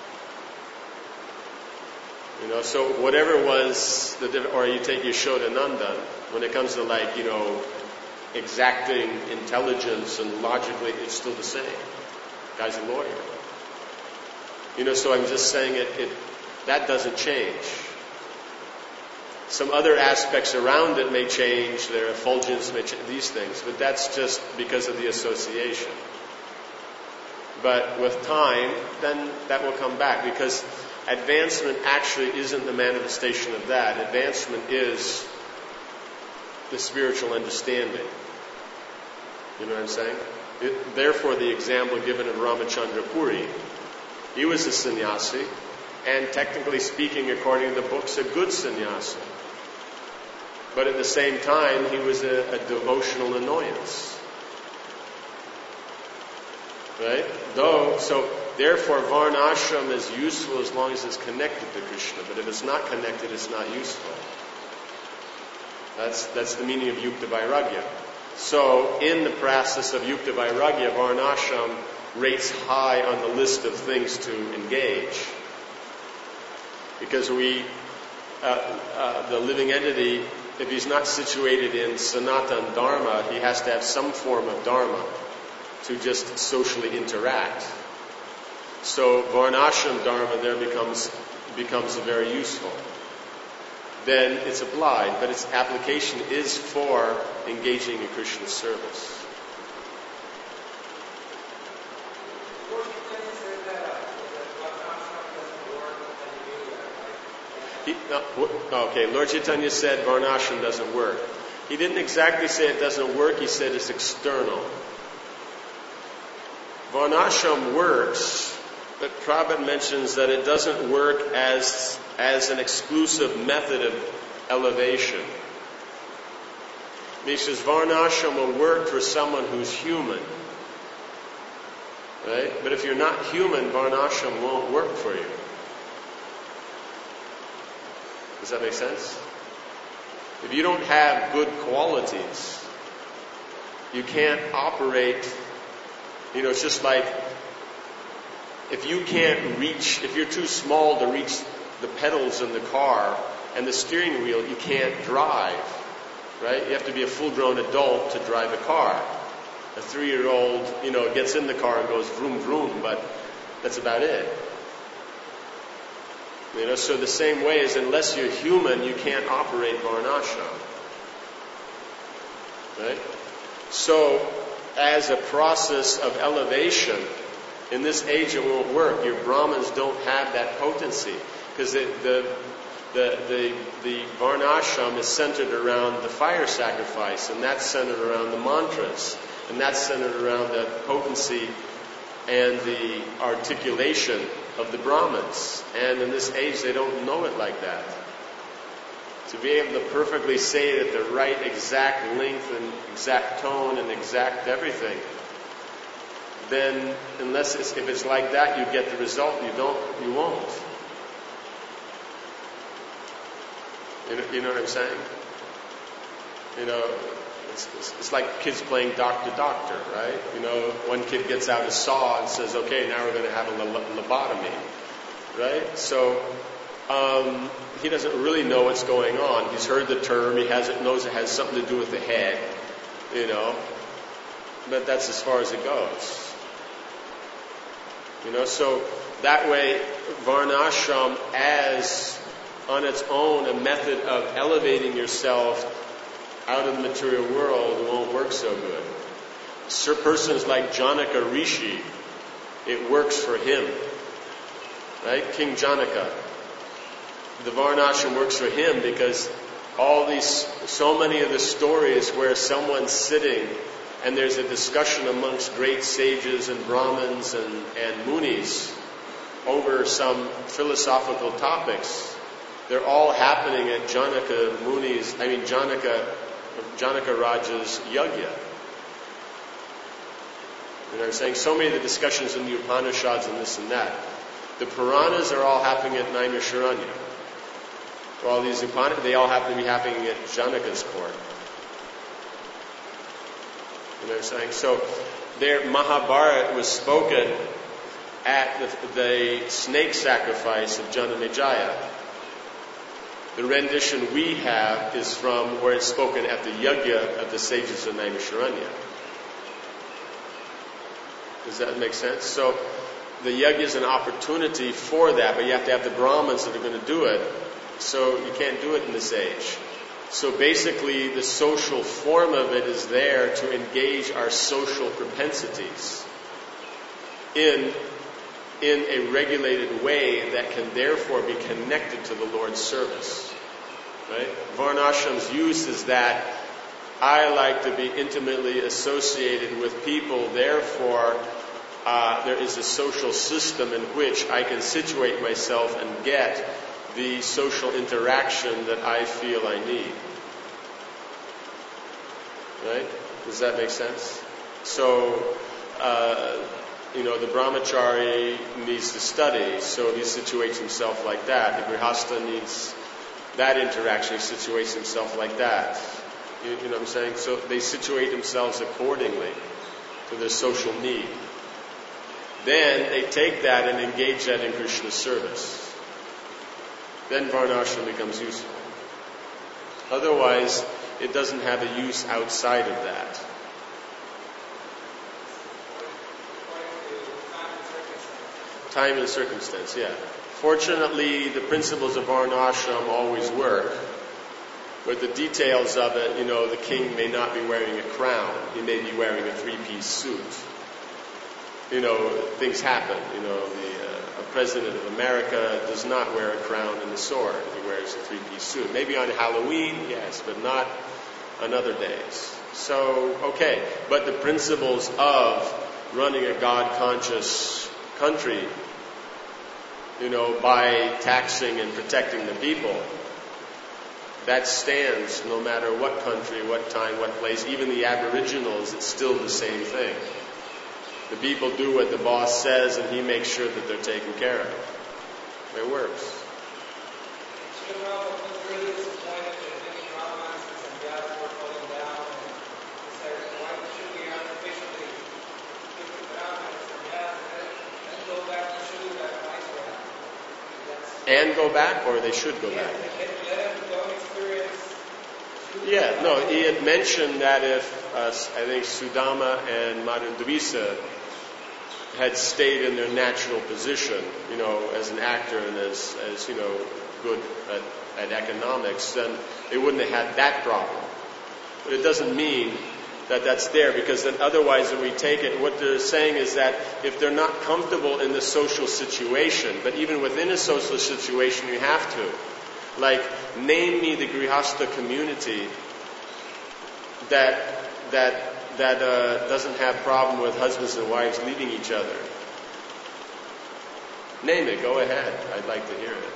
You know, so whatever was the, or you take Yashodanandan, when it comes to like, you know, exacting intelligence and logically, it's still the same. Guy's a lawyer. You know, so I'm just saying it, it that doesn't change. Some other aspects around it may change, their effulgence may change, these things, but that's just because of the association. But with time, then that will come back, because advancement actually isn't the manifestation of that. Advancement is the spiritual understanding. You know what I'm saying? It, therefore, the example given of Ramachandra Puri, he was a sannyasi, and technically speaking, according to the books, a good sannyasi. But at the same time, he was a, a devotional annoyance. Right? Though, so therefore, Varnashram is useful as long as it's connected to Krishna. But if it's not connected, it's not useful. That's that's the meaning of Yukta Vairagya. So, in the process of Yukta Vairagya, Varnashram rates high on the list of things to engage. Because we, uh, uh, the living entity, if he's not situated in Sanatan Dharma, he has to have some form of Dharma to just socially interact. So Varnashram Dharma there becomes becomes very useful. Then it's applied, but its application is for engaging in Krishna's service. He, uh, okay, Lord Chaitanya said Varnashram doesn't work. He didn't exactly say it doesn't work, he said it's external. Varnashram works, but Prabhupada mentions that it doesn't work as, as an exclusive method of elevation. He says Varnashram will work for someone who's human. Right? But if you're not human, Varnashram won't work for you. Does that make sense? If you don't have good qualities, you can't operate. You know, it's just like if you can't reach, if you're too small to reach the pedals in the car and the steering wheel, you can't drive, right? You have to be a full-grown adult to drive a car. A three-year-old, you know, gets in the car and goes vroom, vroom, but that's about it. You know, so the same way is unless you're human, you can't operate Varnashram. Right? So, as a process of elevation, in this age it won't work. Your Brahmins don't have that potency. Because the, the, the, the, the Varnashram is centered around the fire sacrifice, and that's centered around the mantras, and that's centered around the potency and the articulation of the Brahmins. And in this age they don't know it like that. To be able to perfectly say it at the right exact length and exact tone and exact everything, then unless it's, if it's like that, you get the result. You don't, you won't. You know, you know what I'm saying? You know, it's, it's, it's like kids playing doctor, doctor, right? You know, one kid gets out a saw and says, "Okay, now we're going to have a lobotomy," right? So. Um, he doesn't really know what's going on. He's heard the term. He has it, knows it has something to do with the head, you know. But that's as far as it goes. You know, so that way, Varnashram as on its own a method of elevating yourself out of the material world won't work so good. Certain persons like Janaka Rishi, it works for him. Right? King Janaka. The Varnashram works for him because all these, so many of the stories where someone's sitting and there's a discussion amongst great sages and Brahmins and, and Munis over some philosophical topics, they're all happening at Janaka Muni's, I mean Janaka, Janaka Raja's yajna. You know what I'm saying? So many of the discussions in the Upanishads and this and that. The Puranas are all happening at Naimisharanya. All these Upanishads, they all happen to be happening at Janaka's court. You know what I'm saying? So, their Mahabharata was spoken at the, the snake sacrifice of Janamejaya. The rendition we have is from where it's spoken at the yajna of the sages of Naimisharanya. Does that make sense? So the yajna is an opportunity for that, but you have to have the Brahmins that are going to do it. So you can't do it in this age. So basically the social form of it is there to engage our social propensities in in a regulated way that can therefore be connected to the Lord's service. Right? Varnashram's use is that I like to be intimately associated with people, therefore uh, there is a social system in which I can situate myself and get the social interaction that I feel I need. Right? Does that make sense? So, uh, you know, the brahmachari needs to study, so he situates himself like that. The grihastha needs that interaction, he situates himself like that. You, you know what I'm saying? So they situate themselves accordingly to their social need. Then they take that and engage that in Krishna's service. Then varnashram becomes useful. Otherwise, it doesn't have a use outside of that. Time and circumstance, yeah. Fortunately, the principles of varnashram always work. But the details of it, you know, the king may not be wearing a crown. He may be wearing a three-piece suit. You know, things happen. You know, the uh, a president of America does not wear a crown and a sword. He wears a three-piece suit. Maybe on Halloween, yes, but not on other days. So, okay. But the principles of running a God-conscious country, you know, by taxing and protecting the people, that stands no matter what country, what time, what place. Even the Aboriginals, it's still the same thing. The people do what the boss says and he makes sure that they're taken care of. It works. So, you know, what's really disappointed that many Brahmins and Sanyas were falling down and said, why should we artificially give the Brahmins and Sanyas and then go back to Shuddha and Vaishrava? And go back, or they should go yeah, back? Let, let them go experience Shuddha. Yeah, no, he had mentioned that if, uh, I think, Sudama and Madhudvisa had stayed in their natural position, you know, as an actor and as, as you know, good at, at economics, then they wouldn't have had that problem. But it doesn't mean that that's there, because then otherwise when we take it, what they're saying is that if they're not comfortable in the social situation, but even within a social situation you have to, like, name me the Grihastha community that that that uh, doesn't have problem with husbands and wives leaving each other. Name it, go ahead. I'd like to hear it.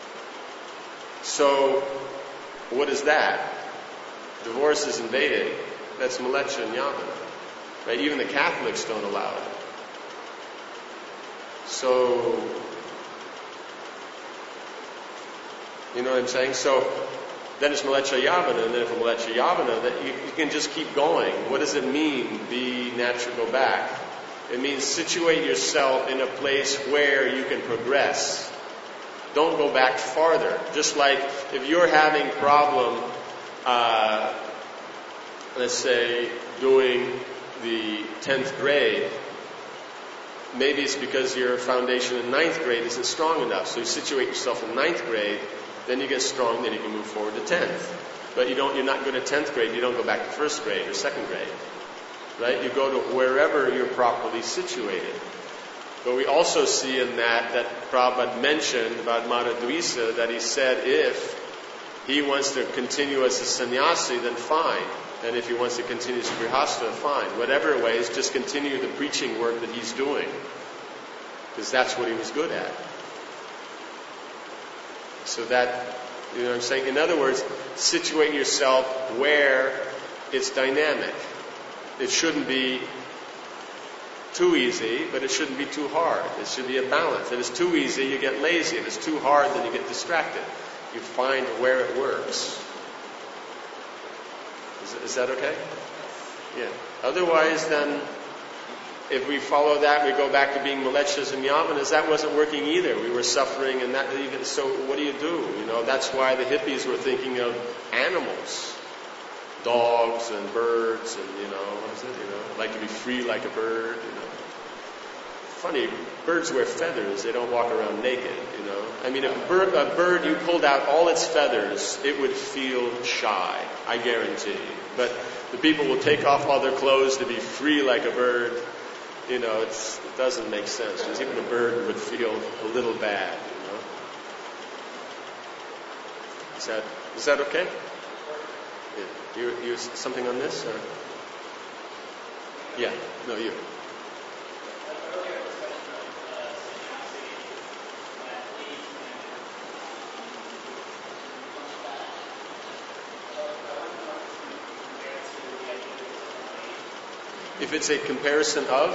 So, what is that? Divorce is in Vedic. That's Mleccha and Yavana. Right? Even the Catholics don't allow it. So, you know what I'm saying? So, then it's Mleccha Yavana, and then from Mleccha Yavana, that you, you can just keep going. What does it mean, be natural, go back? It means situate yourself in a place where you can progress. Don't go back farther. Just like if you're having problem, uh, let's say, doing the tenth grade, maybe it's because your foundation in ninth grade isn't strong enough. So you situate yourself in ninth grade, then you get strong, then you can move forward to tenth. But you don't, you're not good at tenth grade, you don't go back to first grade or second grade. Right? You go to wherever you're properly situated. But we also see in that, that Prabhupada mentioned about Madhudvisa, that he said if he wants to continue as a sannyasi, then fine. And if he wants to continue as a grihastha, fine. Whatever ways, just continue the preaching work that he's doing. Because that's what he was good at. So that, you know what I'm saying? In other words, situate yourself where it's dynamic. It shouldn't be too easy, but it shouldn't be too hard. It should be a balance. If it's too easy, you get lazy. If it's too hard, then you get distracted. You find where it works. Is, is that okay? Yeah. Otherwise, then if we follow that, we go back to being Mlechas and Yavanas. That wasn't working either. We were suffering, and that even so. What do you do? You know, that's why the hippies were thinking of animals, dogs and birds, and you know, what is it? You know, like to be free like a bird. You know, funny. Birds wear feathers. They don't walk around naked. You know, I mean, if a bird, a bird, you pulled out all its feathers, it would feel shy. I guarantee you. But the people will take off all their clothes to be free like a bird. You know, it's, it doesn't make sense. Because even a bird would feel a little bad, you know. Is that is that okay? Yeah. You you something on this? Or? Yeah. No, you. If it's a comparison of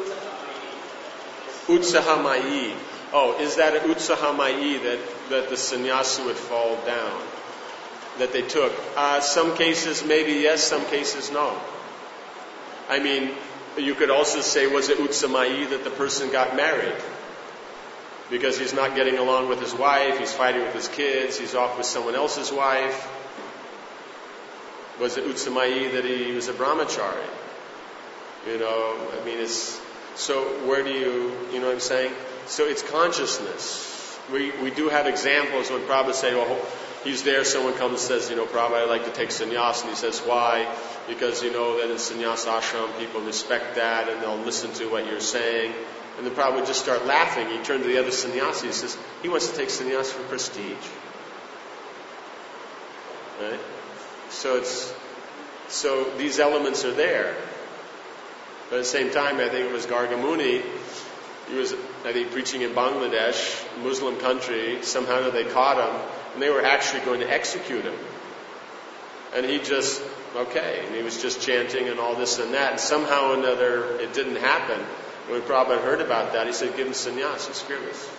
Utsahamayi. Oh, is that an Utsahamayi that, that the sannyasi would fall down? That they took? Uh, some cases maybe yes, some cases no. I mean, you could also say, was it Utsamayi that the person got married? Because he's not getting along with his wife, he's fighting with his kids, he's off with someone else's wife. Was it Utsamayi that he was a brahmachari? You know, I mean, it's, so where do you, you know what I'm saying? So it's consciousness. We we do have examples when Prabhupada say, well, he's there, someone comes and says, you know, Prabhupada, I'd like to take sannyas, and he says, why? Because you know that in sannyas ashram, people respect that, and they'll listen to what you're saying. And then Prabhupada would just start laughing. He turned to the other sannyasi, he says, he wants to take sannyas for prestige. Right? So it's, so these elements are there. But at the same time, I think it was Gargamuni, he was, I think, preaching in Bangladesh, Muslim country. Somehow they caught him, and they were actually going to execute him. And he just, okay, and he was just chanting and all this and that, and somehow or another it didn't happen. And when Prabhupada heard about that, he said, give him sannyas, he's fearless.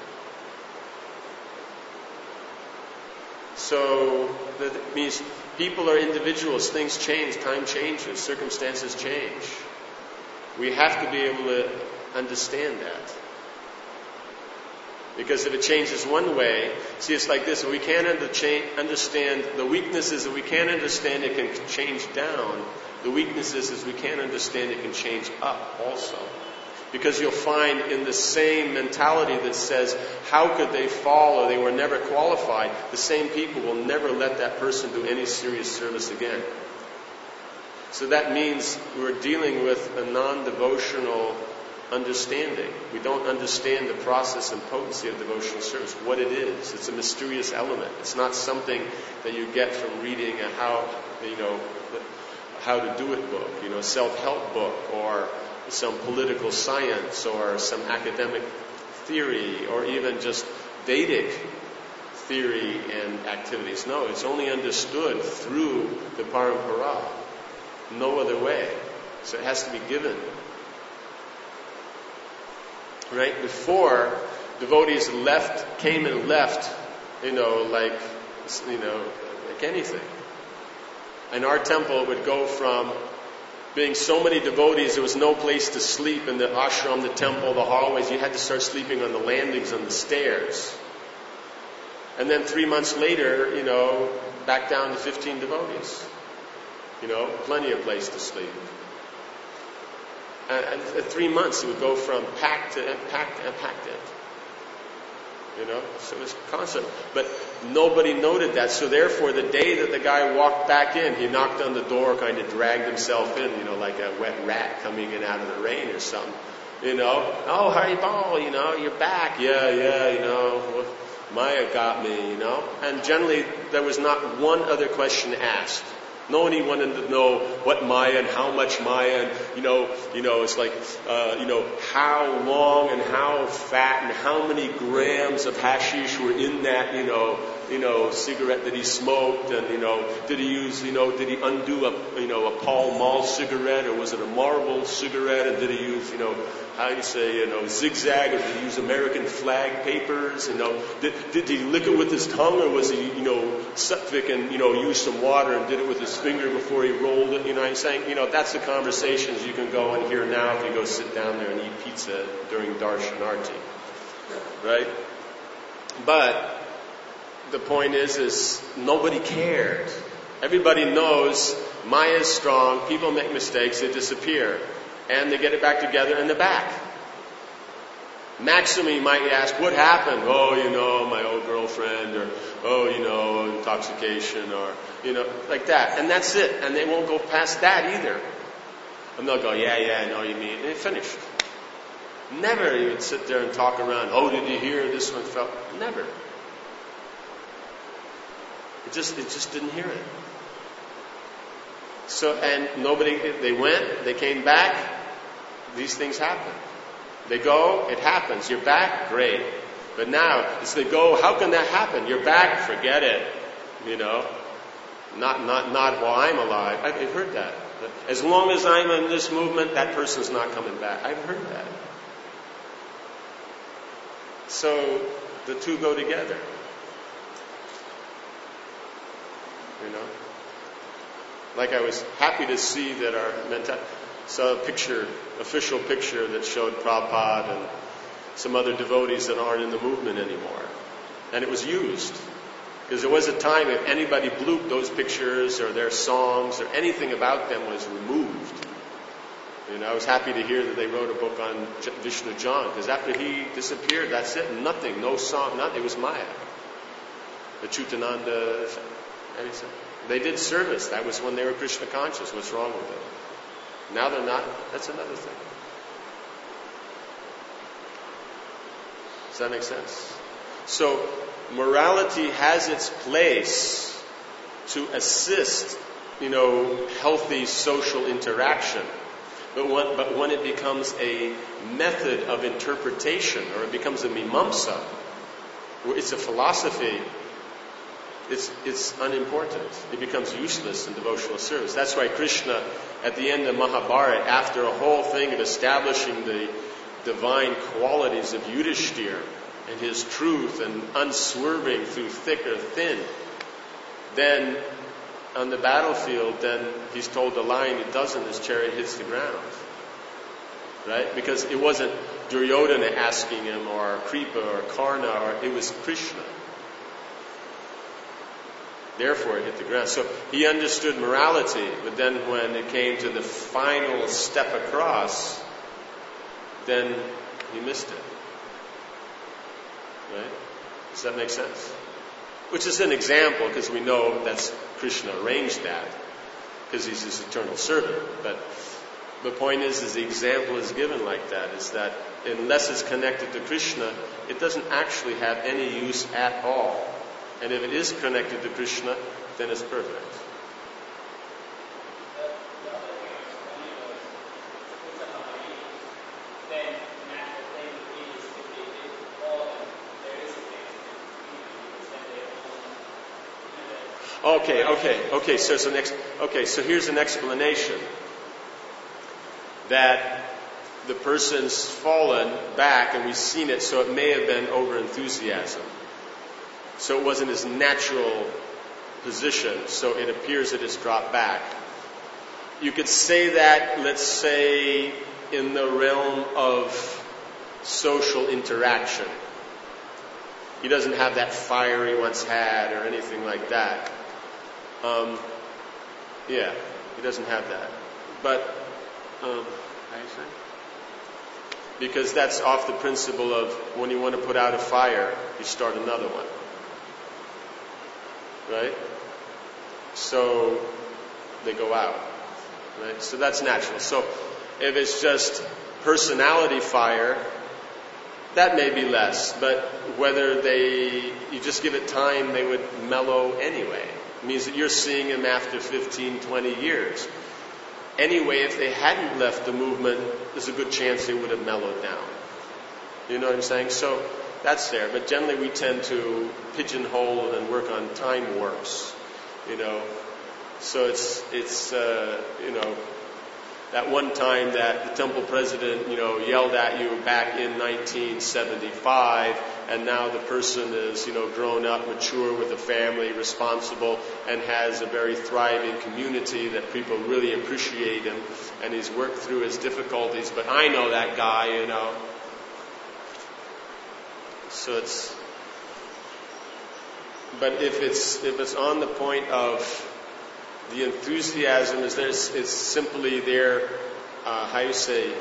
So that means people are individuals, things change, time changes, circumstances change. We have to be able to understand that. Because if it changes one way, see, it's like this, if we can't under cha- understand the weaknesses, if we can't understand it can change down, the weaknesses, as we can't understand it can change up also. Because you'll find in the same mentality that says, how could they fall, or they were never qualified, the same people will never let that person do any serious service again. So that means we're dealing with a non-devotional understanding. We don't understand the process and potency of devotional service, what it is. It's a mysterious element. It's not something that you get from reading a how, you know, how to do it book, you know, self-help book, or some political science, or some academic theory, or even just Vedic theory and activities. No, it's only understood through the parampara. No other way. So it has to be given. Right? Before, devotees left, came and left, you know, like, you know, like anything. In our temple, it would go from being so many devotees, there was no place to sleep in the ashram, the temple, the hallways. You had to start sleeping on the landings, on the stairs. And then three months later, you know, back down to fifteen devotees. You know, plenty of place to sleep. And, and for three months, it would go from packed to packed and packed in. You know, so it was constant. But nobody noted that. So therefore, the day that the guy walked back in, he knocked on the door, kind of dragged himself in, you know, like a wet rat coming in out of the rain or something. You know, oh, Haribol, you know, you're back. Yeah, yeah, you know, Maya got me, you know. And generally, there was not one other question asked. No one wanted to know what Maya and how much Maya, and you know, you know, it's like, uh, you know, how long and how fat and how many grams of hashish were in that, you know, you know, cigarette that he smoked, and, you know, did he use, you know, did he undo a, you know, a Pall Mall cigarette, or was it a Marlboro cigarette, and did he use, you know, how do you say, you know, zigzag, or did he use American flag papers, you know, did, did he lick it with his tongue, or was he, you know, sattvic and, you know, used some water and did it with his finger before he rolled it, you know what I'm saying? You know, that's the conversations you can go and hear now if you go sit down there and eat pizza during Darshanarti, right? But the point is, is nobody cared. Everybody knows Maya is strong, people make mistakes, they disappear, and they get it back together in the back. Maximum, you might ask, what happened? Oh, you know, my old girlfriend, or, oh, you know, intoxication, or, you know, like that. And that's it. And they won't go past that either. And they'll go, yeah, yeah, I know you mean. And they finished. Never you would sit there and talk around, oh, did you hear this one fell? Never. It just, it just didn't hear it. So, and nobody, they went, they came back, these things happen. They go, it happens. You're back, great. But now, it's they go, how can that happen? You're back, forget it. You know, not, not, not while I'm alive. I've, I've heard that. As long as I'm in this movement, that person's not coming back. I've heard that. So, the two go together. You know? Like I was happy to see that our mentality, saw a picture, official picture that showed Prabhupada and some other devotees that aren't in the movement anymore. And it was used. Because there was a time if anybody blooped those pictures or their songs or anything about them was removed. You know, I was happy to hear that they wrote a book on Vishnu John, because after he disappeared, that's it, nothing, no song, nothing, it was Maya. The Chutananda, anything. They did service, that was when they were Krishna conscious, what's wrong with it? Now they're not, that's another thing. Does that make sense? So, morality has its place to assist, you know, healthy social interaction. But when, but when it becomes a method of interpretation, or it becomes a mimamsa, where it's a philosophy, it's, it's unimportant. It becomes useless in devotional service. That's why Krishna, at the end of Mahabharata, after a whole thing of establishing the divine qualities of Yudhishthira and his truth and unswerving through thick or thin, then on the battlefield, then he's told to lie and he doesn't, his chariot hits the ground. Right? Because it wasn't Duryodhana asking him, or Kripa, or Karna, or it was Krishna. Therefore it hit the ground. So he understood morality, but then when it came to the final step across, then he missed it. Right? Does that make sense? Which is an example, because we know that's Krishna arranged that, because he's his eternal servant. But the point is, is the example is given like that, is that unless it's connected to Krishna, it doesn't actually have any use at all. And if it is connected to Krishna, then it's perfect. Okay, okay, okay, so, so next, okay, so here's an explanation. That the person's fallen back, and we've seen it, so it may have been over-enthusiasm. So it wasn't his natural position, so it appears that it's dropped back. You could say that, let's say, in the realm of social interaction. He doesn't have that fire he once had or anything like that. Um, yeah, he doesn't have that. But, um, how do you say? Because that's off the principle of when you want to put out a fire, you start another one. Right? So, they go out. Right? So that's natural. So, if it's just personality fire, that may be less. But whether they, you just give it time, they would mellow anyway. It means that you're seeing him after fifteen, twenty years. Anyway, if they hadn't left the movement, there's a good chance they would have mellowed down. You know what I'm saying? So, that's there. But generally we tend to pigeonhole and work on time warps, you know. So it's, it's uh, you know, that one time that the temple president, you know, yelled at you back in nineteen seventy-five, and now the person is, you know, grown up, mature, with a family, responsible, and has a very thriving community that people really appreciate him, and he's worked through his difficulties. But I know that guy, you know. So it's, but if it's if it's on the point of the enthusiasm, is there, it's simply their, uh, how you say,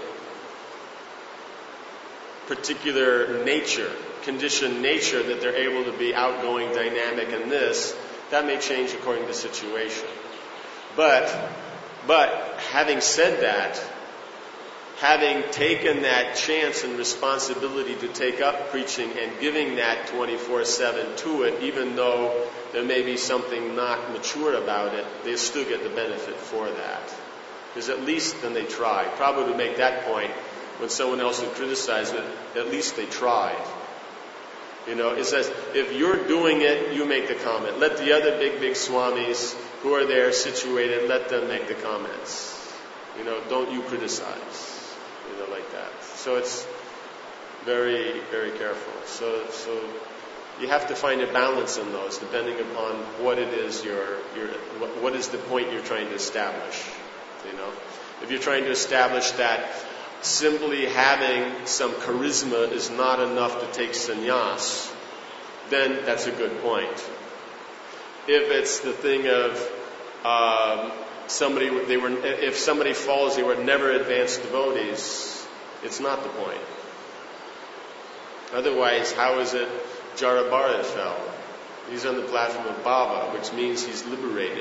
particular nature, conditioned nature, that they're able to be outgoing, dynamic in this, that may change according to the situation. But, but having said that, having taken that chance and responsibility to take up preaching and giving that twenty-four seven to it, even though there may be something not mature about it, they still get the benefit for that. Because at least then they tried. Probably to make that point, when someone else would criticize it, at least they tried. You know, it says, if you're doing it, you make the comment. Let the other big, big swamis who are there situated, let them make the comments. You know, don't you criticize. You know, like that. So it's very, very careful. So, so you have to find a balance in those, depending upon what it is you're, you're what, what is the point you're trying to establish. You know, if you're trying to establish that simply having some charisma is not enough to take sannyas, then that's a good point. If it's the thing of um, somebody, they were, if somebody falls, they were never advanced devotees, it's not the point. Otherwise, how is it Jarabharat fell? He's on the platform of Baba, which means he's liberated.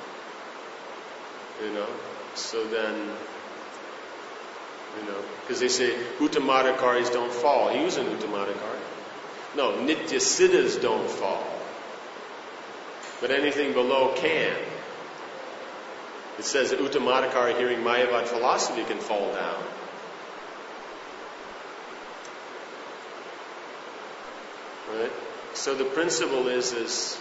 You know, so then, you know, because they say Uttamadhikaris don't fall. He was an Uttamadhikari. No, Nitya Siddhas don't fall. But anything below can. It says that Uttamadhikari hearing Mayavad philosophy can fall down. Right? So the principle is, is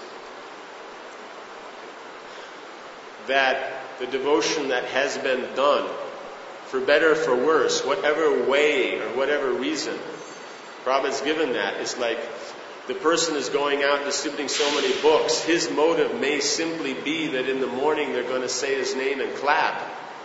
that the devotion that has been done, for better or for worse, whatever way or whatever reason, Prabhupada's given that. It's like the person is going out and distributing so many books. His motive may simply be that in the morning they're going to say his name and clap.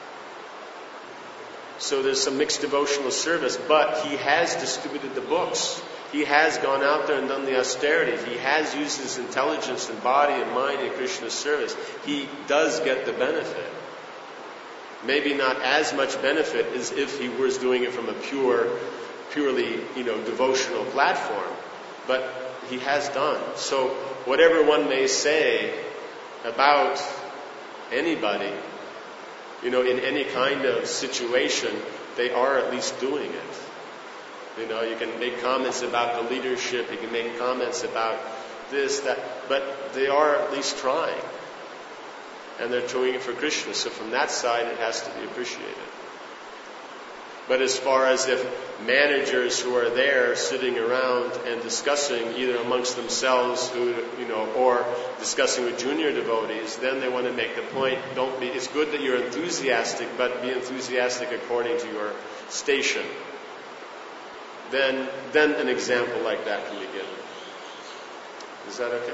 So there's some mixed devotional service, but he has distributed the books. He has gone out there and done the austerity. He has used his intelligence and body and mind in Krishna's service. He does get the benefit. Maybe not as much benefit as if he was doing it from a pure, purely, you know, devotional platform. But he has done. So whatever one may say about anybody, you know, in any kind of situation, they are at least doing it. You know, you can make comments about the leadership, you can make comments about this, that, but they are at least trying. And they're doing it for Krishna. So from that side, it has to be appreciated. But as far as if managers who are there sitting around and discussing either amongst themselves, who you know, or discussing with junior devotees, then they want to make the point. Don't be. It's good that you're enthusiastic, but be enthusiastic according to your station. Then, then an example like that can be given. Is that okay?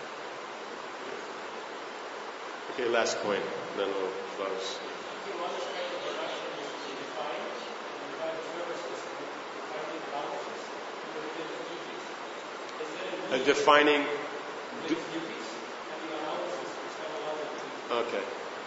Okay, last point. Then we'll close. Uh, defining. D- okay.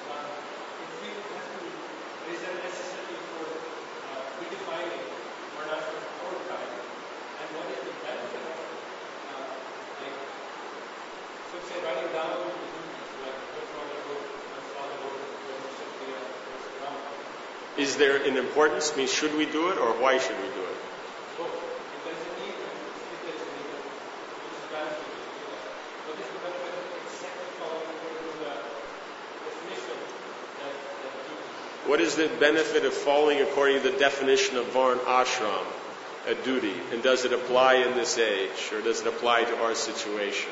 Is there an importance? I mean, should we do it, or why should we do it? What is the benefit of following according to the definition of Varna ashram? a duty? And does it apply in this age, or does it apply to our situation?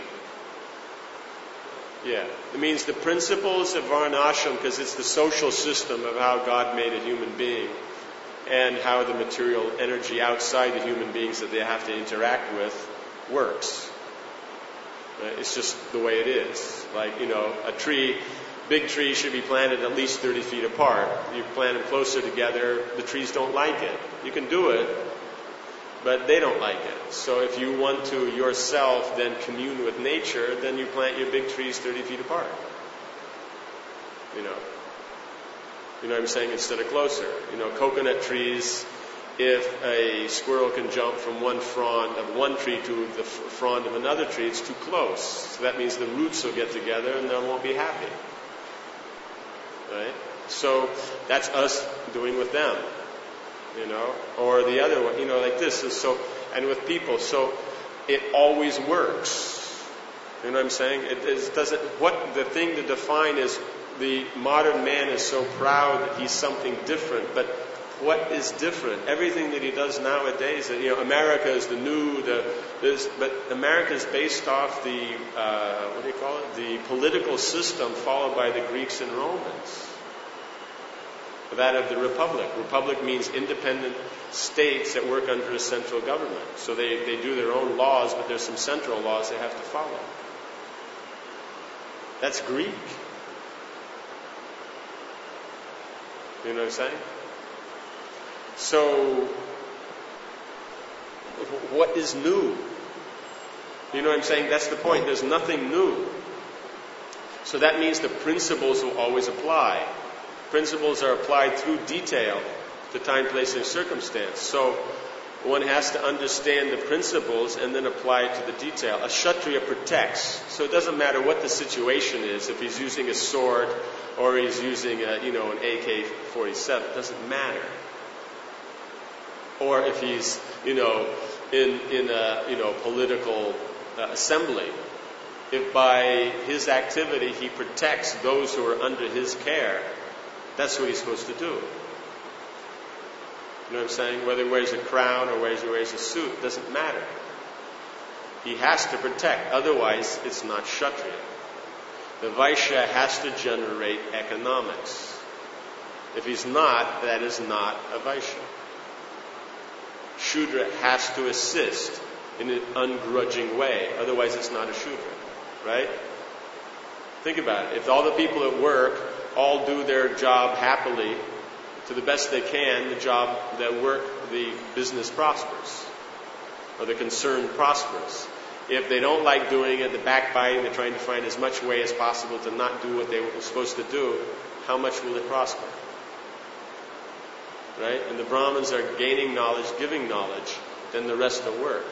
Yeah. It means the principles of Varnashram, because it's the social system of how God made a human being and how the material energy outside the human beings that they have to interact with works. Right? It's just the way it is. Like, you know, a tree, big tree should be planted at least thirty feet apart. You plant them closer together, the trees don't like it. You can do it, but they don't like it. So if you want to yourself then commune with nature, then you plant your big trees thirty feet apart. You know. You know what I'm saying? Instead of closer. You know, coconut trees, if a squirrel can jump from one frond of one tree to the frond of another tree, it's too close. So that means the roots will get together and they won't be happy. Right? So that's us doing with them. You know, or the other one, you know, like this is so, and with people, so it always works. You know what I'm saying? It, it doesn't, what the thing to define is the modern man is so proud that he's something different, but what is different? Everything that he does nowadays, you know, America is the new, the, this, but America is based off the, uh, what do you call it? The political system followed by the Greeks and Romans. That of the republic. Republic means independent states that work under a central government. So they, they do their own laws, but there's some central laws they have to follow. That's Greek. You know what I'm saying? So, what is new? You know what I'm saying? That's the point. There's nothing new. So that means the principles will always apply. Principles are applied through detail to time, place, and circumstance. So one has to understand the principles and then apply it to the detail. A Kshatriya protects. So it doesn't matter what the situation is, if he's using a sword or he's using a, you know, an A K forty-seven. It doesn't matter. Or if he's, you know, in, in a, you know, political uh, assembly. If by his activity he protects those who are under his care, that's what he's supposed to do. You know what I'm saying? Whether he wears a crown or whether he wears a suit, doesn't matter. He has to protect. Otherwise, it's not Kshatriya. The Vaishya has to generate economics. If he's not, that is not a Vaishya. Shudra has to assist in an ungrudging way. Otherwise, it's not a Shudra. Right? Think about it. If all the people at work all do their job happily, to the best they can, the job, that work, the business prospers, or the concern prospers. If they don't like doing it, the backbiting, they're trying to find as much way as possible to not do what they were supposed to do, how much will it prosper? Right? And the Brahmins are gaining knowledge, giving knowledge, then the rest will work.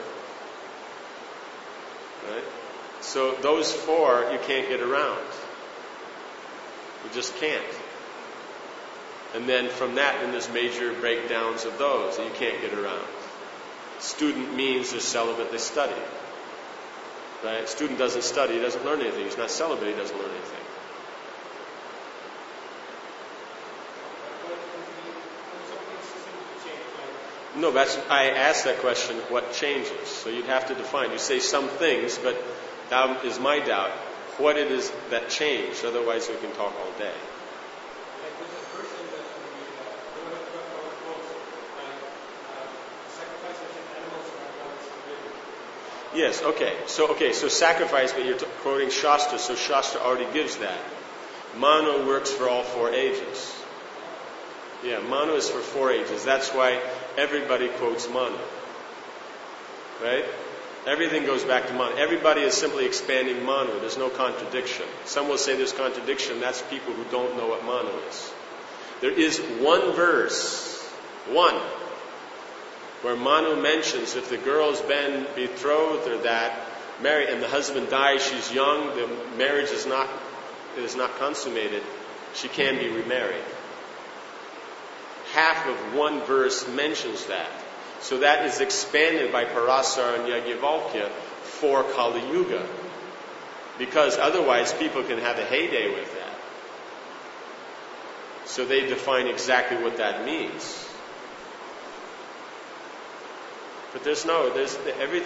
Right? So those four you can't get around. You just can't. And then from that, then there's major breakdowns of those that you can't get around. Student means they're celibate, they study. Right? Student doesn't study, he doesn't learn anything. He's not celibate, he doesn't learn anything. No, that's, I asked that question, what changes? So you'd have to define. You say some things, but that is my doubt. What it is that changed, otherwise we can talk all day. Yes, okay. So, okay, so sacrifice, but you're t- quoting Shastra, so Shastra already gives that. Manu works for all four ages. Yeah, Manu is for four ages. That's why everybody quotes Manu. Right? Everything goes back to Manu. Everybody is simply expanding Manu. There's no contradiction. Some will say there's contradiction. That's people who don't know what Manu is. There is one verse, one, where Manu mentions if the girl's been betrothed or that, married, and the husband dies, she's young, the marriage is not, is not consummated, she can be remarried. Half of one verse mentions that. So that is expanded by Parasar and Yajnavalkya for Kali Yuga. Because otherwise people can have a heyday with that. So they define exactly what that means. But there's no, there's every